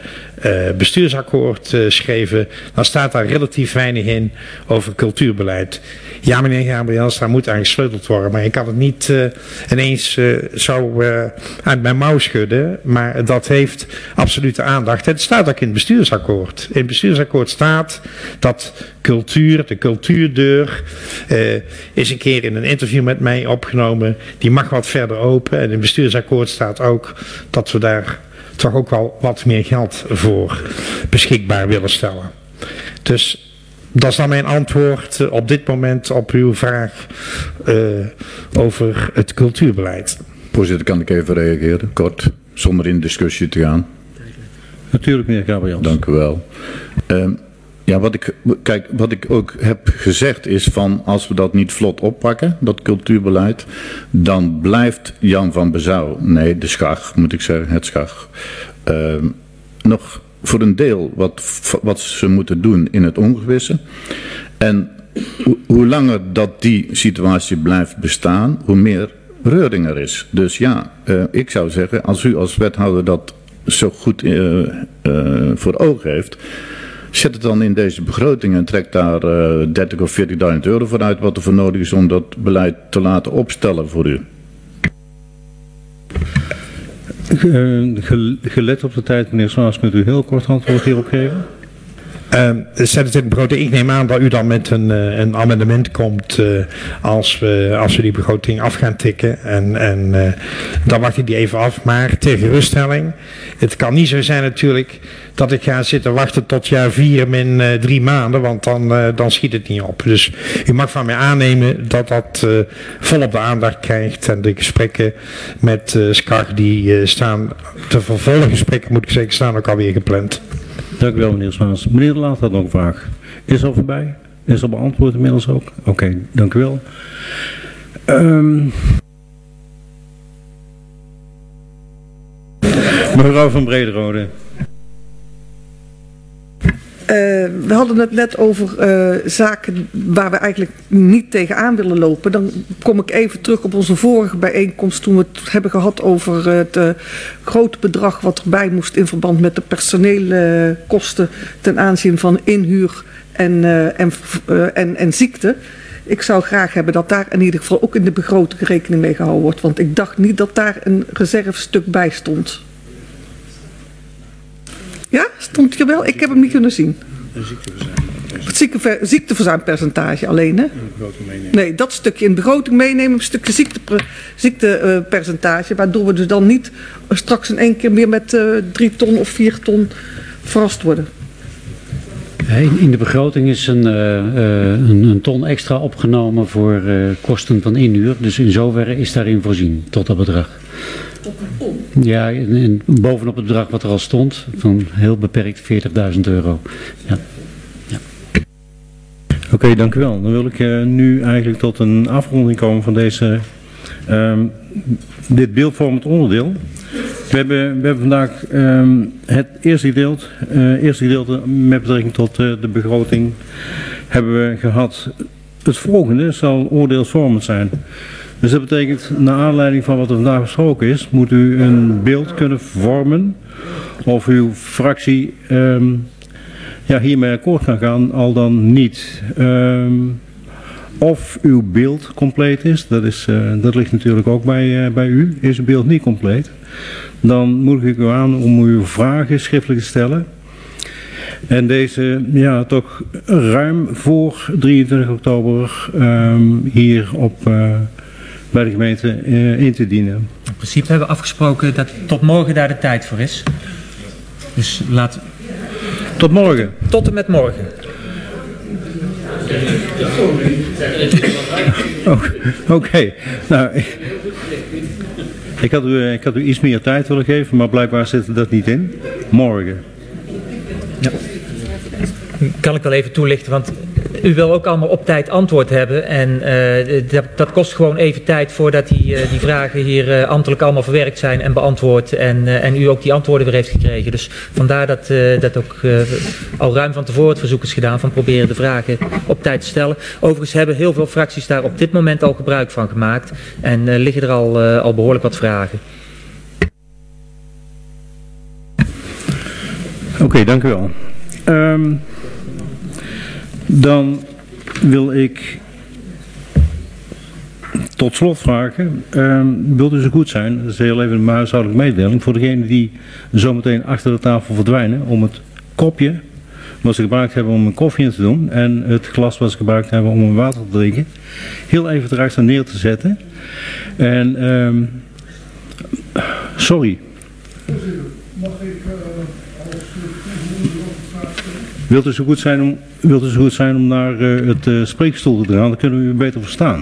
uh, bestuursakkoord uh, schreven, dan staat daar relatief weinig in over cultuurbeleid. Ja, meneer Gabriels, daar moet aan gesleuteld worden, maar ik kan het niet uh, ineens uh, zo uh, uit mijn mouw schudden, maar dat heeft absolute aandacht. Het staat ook in het bestuursakkoord. In het bestuursakkoord staat dat cultuur, de cultuurdeur, uh, is een keer in een interview met mij opgenomen, die mag wat verder open. En in het bestuursakkoord staat ook dat we daar toch ook wel wat meer geld voor beschikbaar willen stellen. Dus dat is dan mijn antwoord uh, op dit moment op uw vraag uh, over het cultuurbeleid. Voorzitter, kan ik even reageren, kort, zonder in discussie te gaan? Natuurlijk, meneer Gabriels. Dank u wel. Um, ja, wat ik, kijk, wat ik ook heb gezegd is van als we dat niet vlot oppakken, dat cultuurbeleid, dan blijft Jan van Bezouw, nee, de Schach, moet ik zeggen, het Schach, um, nog voor een deel wat, wat ze moeten doen in het ongewisse. En ho, hoe langer dat die situatie blijft bestaan, hoe meer reuring er is. Dus ja, uh, ik zou zeggen, als u als wethouder dat zo goed uh, uh, voor ogen heeft, zet het dan in deze begroting en trek daar uh, dertig of veertigduizend euro voor uit wat er voor nodig is om dat beleid te laten opstellen voor u. Gelet op de tijd, meneer Swaas, kunt u heel kort antwoord hierop geven? Uh, zet het in de begroting. Ik neem aan dat u dan met een, uh, een amendement komt uh, als, we, als we die begroting af gaan tikken. En, en uh, dan wacht ik die even af. Maar ter geruststelling, het kan niet zo zijn natuurlijk dat ik ga zitten wachten tot jaar vier min uh, drie maanden. Want dan, uh, dan schiet het niet op. Dus u mag van mij aannemen dat dat uh, volop de aandacht krijgt. En de gesprekken met uh, Skar die uh, staan, de vervolggesprekken moet ik zeggen, staan ook alweer gepland. Dank u wel, meneer Swaans. Meneer De Laat had nog een vraag. Is al voorbij? Is al beantwoord inmiddels ook? Oké, okay, dank u wel. Um... Mevrouw van Brederode. Uh, we hadden het net over uh, zaken waar we eigenlijk niet tegenaan willen lopen. Dan kom ik even terug op onze vorige bijeenkomst toen we het hebben gehad over het uh, grote bedrag wat erbij moest in verband met de personeelkosten ten aanzien van inhuur en, uh, en, uh, en, en ziekte. Ik zou graag hebben dat daar in ieder geval ook in de begroting rekening mee gehouden wordt. Want ik dacht niet dat daar een reservestuk bij stond. Ja, stond je wel? Ik heb hem niet kunnen zien. Het ziekte, ziekteverzuimpercentage alleen, hè? Nee, dat stukje in de begroting meenemen, een stukje ziekte, ziektepercentage, waardoor we dus dan niet straks in één keer meer met uh, drie ton of vier ton verrast worden. In de begroting is een, uh, een, een ton extra opgenomen voor uh, kosten van inhuur. Dus in zoverre is daarin voorzien, tot dat bedrag. Tot een ton? Ja, en, en bovenop het bedrag wat er al stond, van heel beperkt veertigduizend euro. Ja. Ja. Oké, okay, dank u wel. Dan wil ik uh, nu eigenlijk tot een afronding komen van deze, um, dit beeldvormend onderdeel. We hebben, we hebben vandaag um, het eerste gedeelte, uh, eerste gedeelte met betrekking tot uh, de begroting hebben we gehad. Het volgende zal oordeelsvormend zijn. Dus dat betekent, naar aanleiding van wat er vandaag besproken is, moet u een beeld kunnen vormen of uw fractie um, ja, hiermee akkoord kan gaan, al dan niet. Um, of uw beeld compleet is, dat, is, uh, dat ligt natuurlijk ook bij, uh, bij u. Is uw beeld niet compleet, dan moedig ik u aan om uw vragen schriftelijk te stellen. En deze ja, toch ruim voor drieëntwintig oktober um, hier op, uh, bij de gemeente uh, in te dienen. In principe hebben we afgesproken dat tot morgen daar de tijd voor is. Dus laat... Tot morgen? Tot en met morgen. Oké, okay. Nou, ik, ik, had u, ik had u iets meer tijd willen geven, maar blijkbaar zit er dat niet in. Morgen. Ja. Kan ik wel even toelichten, want u wil ook allemaal op tijd antwoord hebben en uh, dat, dat kost gewoon even tijd voordat die, uh, die vragen hier uh, ambtelijk allemaal verwerkt zijn en beantwoord en, uh, en u ook die antwoorden weer heeft gekregen. Dus vandaar dat, uh, dat ook uh, al ruim van tevoren het verzoek is gedaan van proberen de vragen op tijd te stellen. Overigens hebben heel veel fracties daar op dit moment al gebruik van gemaakt en uh, liggen er al, uh, al behoorlijk wat vragen. Oké, okay, dank u wel. Um, dan wil ik tot slot vragen, um, wilt u zo goed zijn, dat is heel even een huishoudelijke mededeling, voor degenen die zometeen achter de tafel verdwijnen, om het kopje wat ze gebruikt hebben om een koffie in te doen en het glas wat ze gebruikt hebben om een water te drinken, heel even erachter neer te zetten. En, um, sorry. Mag ik als Wilt u zo goed zijn om, wilt u zo goed zijn om naar uh, het uh, spreekstoel te gaan, dan kunnen we u beter verstaan.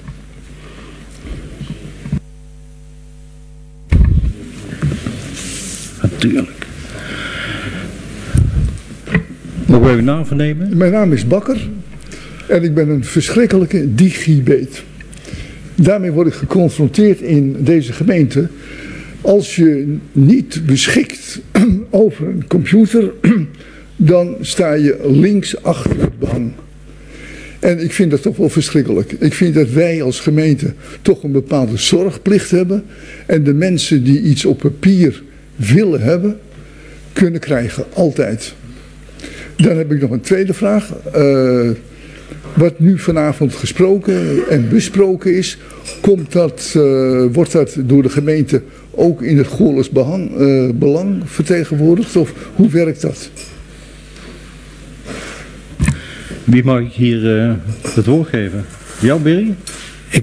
Natuurlijk. Mogen we uw naam vernemen? Mijn naam is Bakker en ik ben een verschrikkelijke digibeet. Daarmee word ik geconfronteerd in deze gemeente. Als je niet beschikt over een computer, dan sta je links achter het behang. En ik vind dat toch wel verschrikkelijk. Ik vind dat wij als gemeente toch een bepaalde zorgplicht hebben. En de mensen die iets op papier willen hebben, kunnen krijgen. Altijd. Dan heb ik nog een tweede vraag. Uh, wat nu vanavond gesproken en besproken is, komt dat, uh, wordt dat door de gemeente ook in het Goorles uh, belang vertegenwoordigd? Of hoe werkt dat? Wie mag ik hier uh, het woord geven? Jou, Berry? Ik...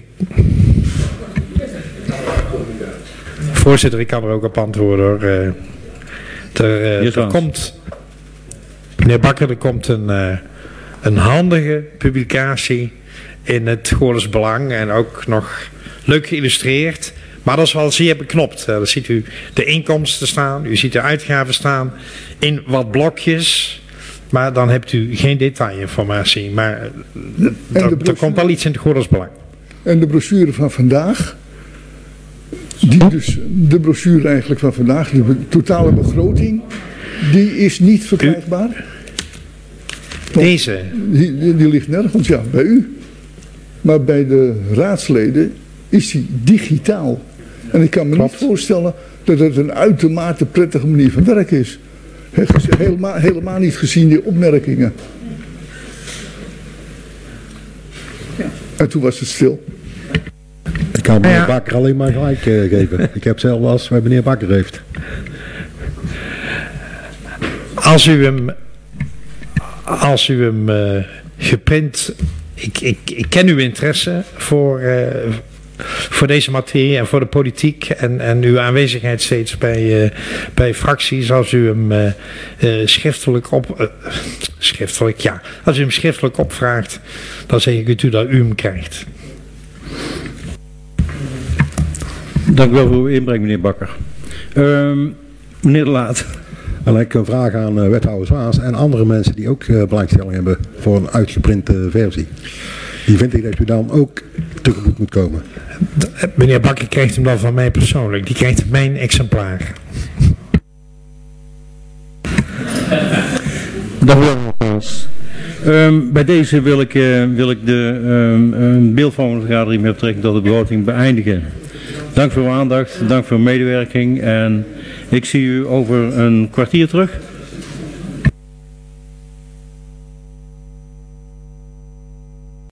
Voorzitter, ik kan er ook op antwoorden. Uh, er, uh, er komt, meneer Bakker, er komt een, uh, een handige publicatie in het Goorles Belang en ook nog leuk geïllustreerd. Maar dat is wel zeer beknopt. Uh, daar ziet u de inkomsten staan, u ziet de uitgaven staan in wat blokjes. Maar dan hebt u geen detailinformatie. Maar uh, er komt wel iets in het Goorles Belang. En de brochure van vandaag, die dus, de brochure eigenlijk van vandaag, de totale begroting, die is niet verkrijgbaar? U, deze? Die, die, die ligt nergens, ja, bij u. Maar bij de raadsleden is die digitaal. En ik kan me Klopt. niet voorstellen dat het een uitermate prettige manier van werken is. Helemaal, helemaal niet gezien die opmerkingen. Ja. En toen was het stil. Ik kan meneer Bakker alleen maar gelijk uh, geven. Ik heb zelf als bij meneer Bakker heeft. Als u hem, als u hem uh, geprint, ik, ik, ik ken uw interesse voor, uh, voor deze materie en voor de politiek en, en uw aanwezigheid steeds bij, uh, bij fracties. Als u hem uh, uh, schriftelijk op, uh, schriftelijk, ja, als u hem schriftelijk opvraagt, dan zeg ik u dat u hem krijgt. Dank u wel voor uw inbreng, meneer Bakker. Um, meneer De Laat. En ik een vraag aan uh, wethouder Zwaas en andere mensen die ook uh, belangstelling hebben voor een uitgeprinte versie. Die vind ik dat u dan ook tegemoet moet komen. Meneer Bakker krijgt hem dan van mij persoonlijk. Die krijgt mijn exemplaar. Dank u wel nogmaals. Um, bij deze wil ik, uh, wil ik de um, beeldvormende vergadering met betrekking tot de begroting beëindigen. Dank voor uw aandacht, dank voor uw medewerking en ik zie u over een kwartier terug.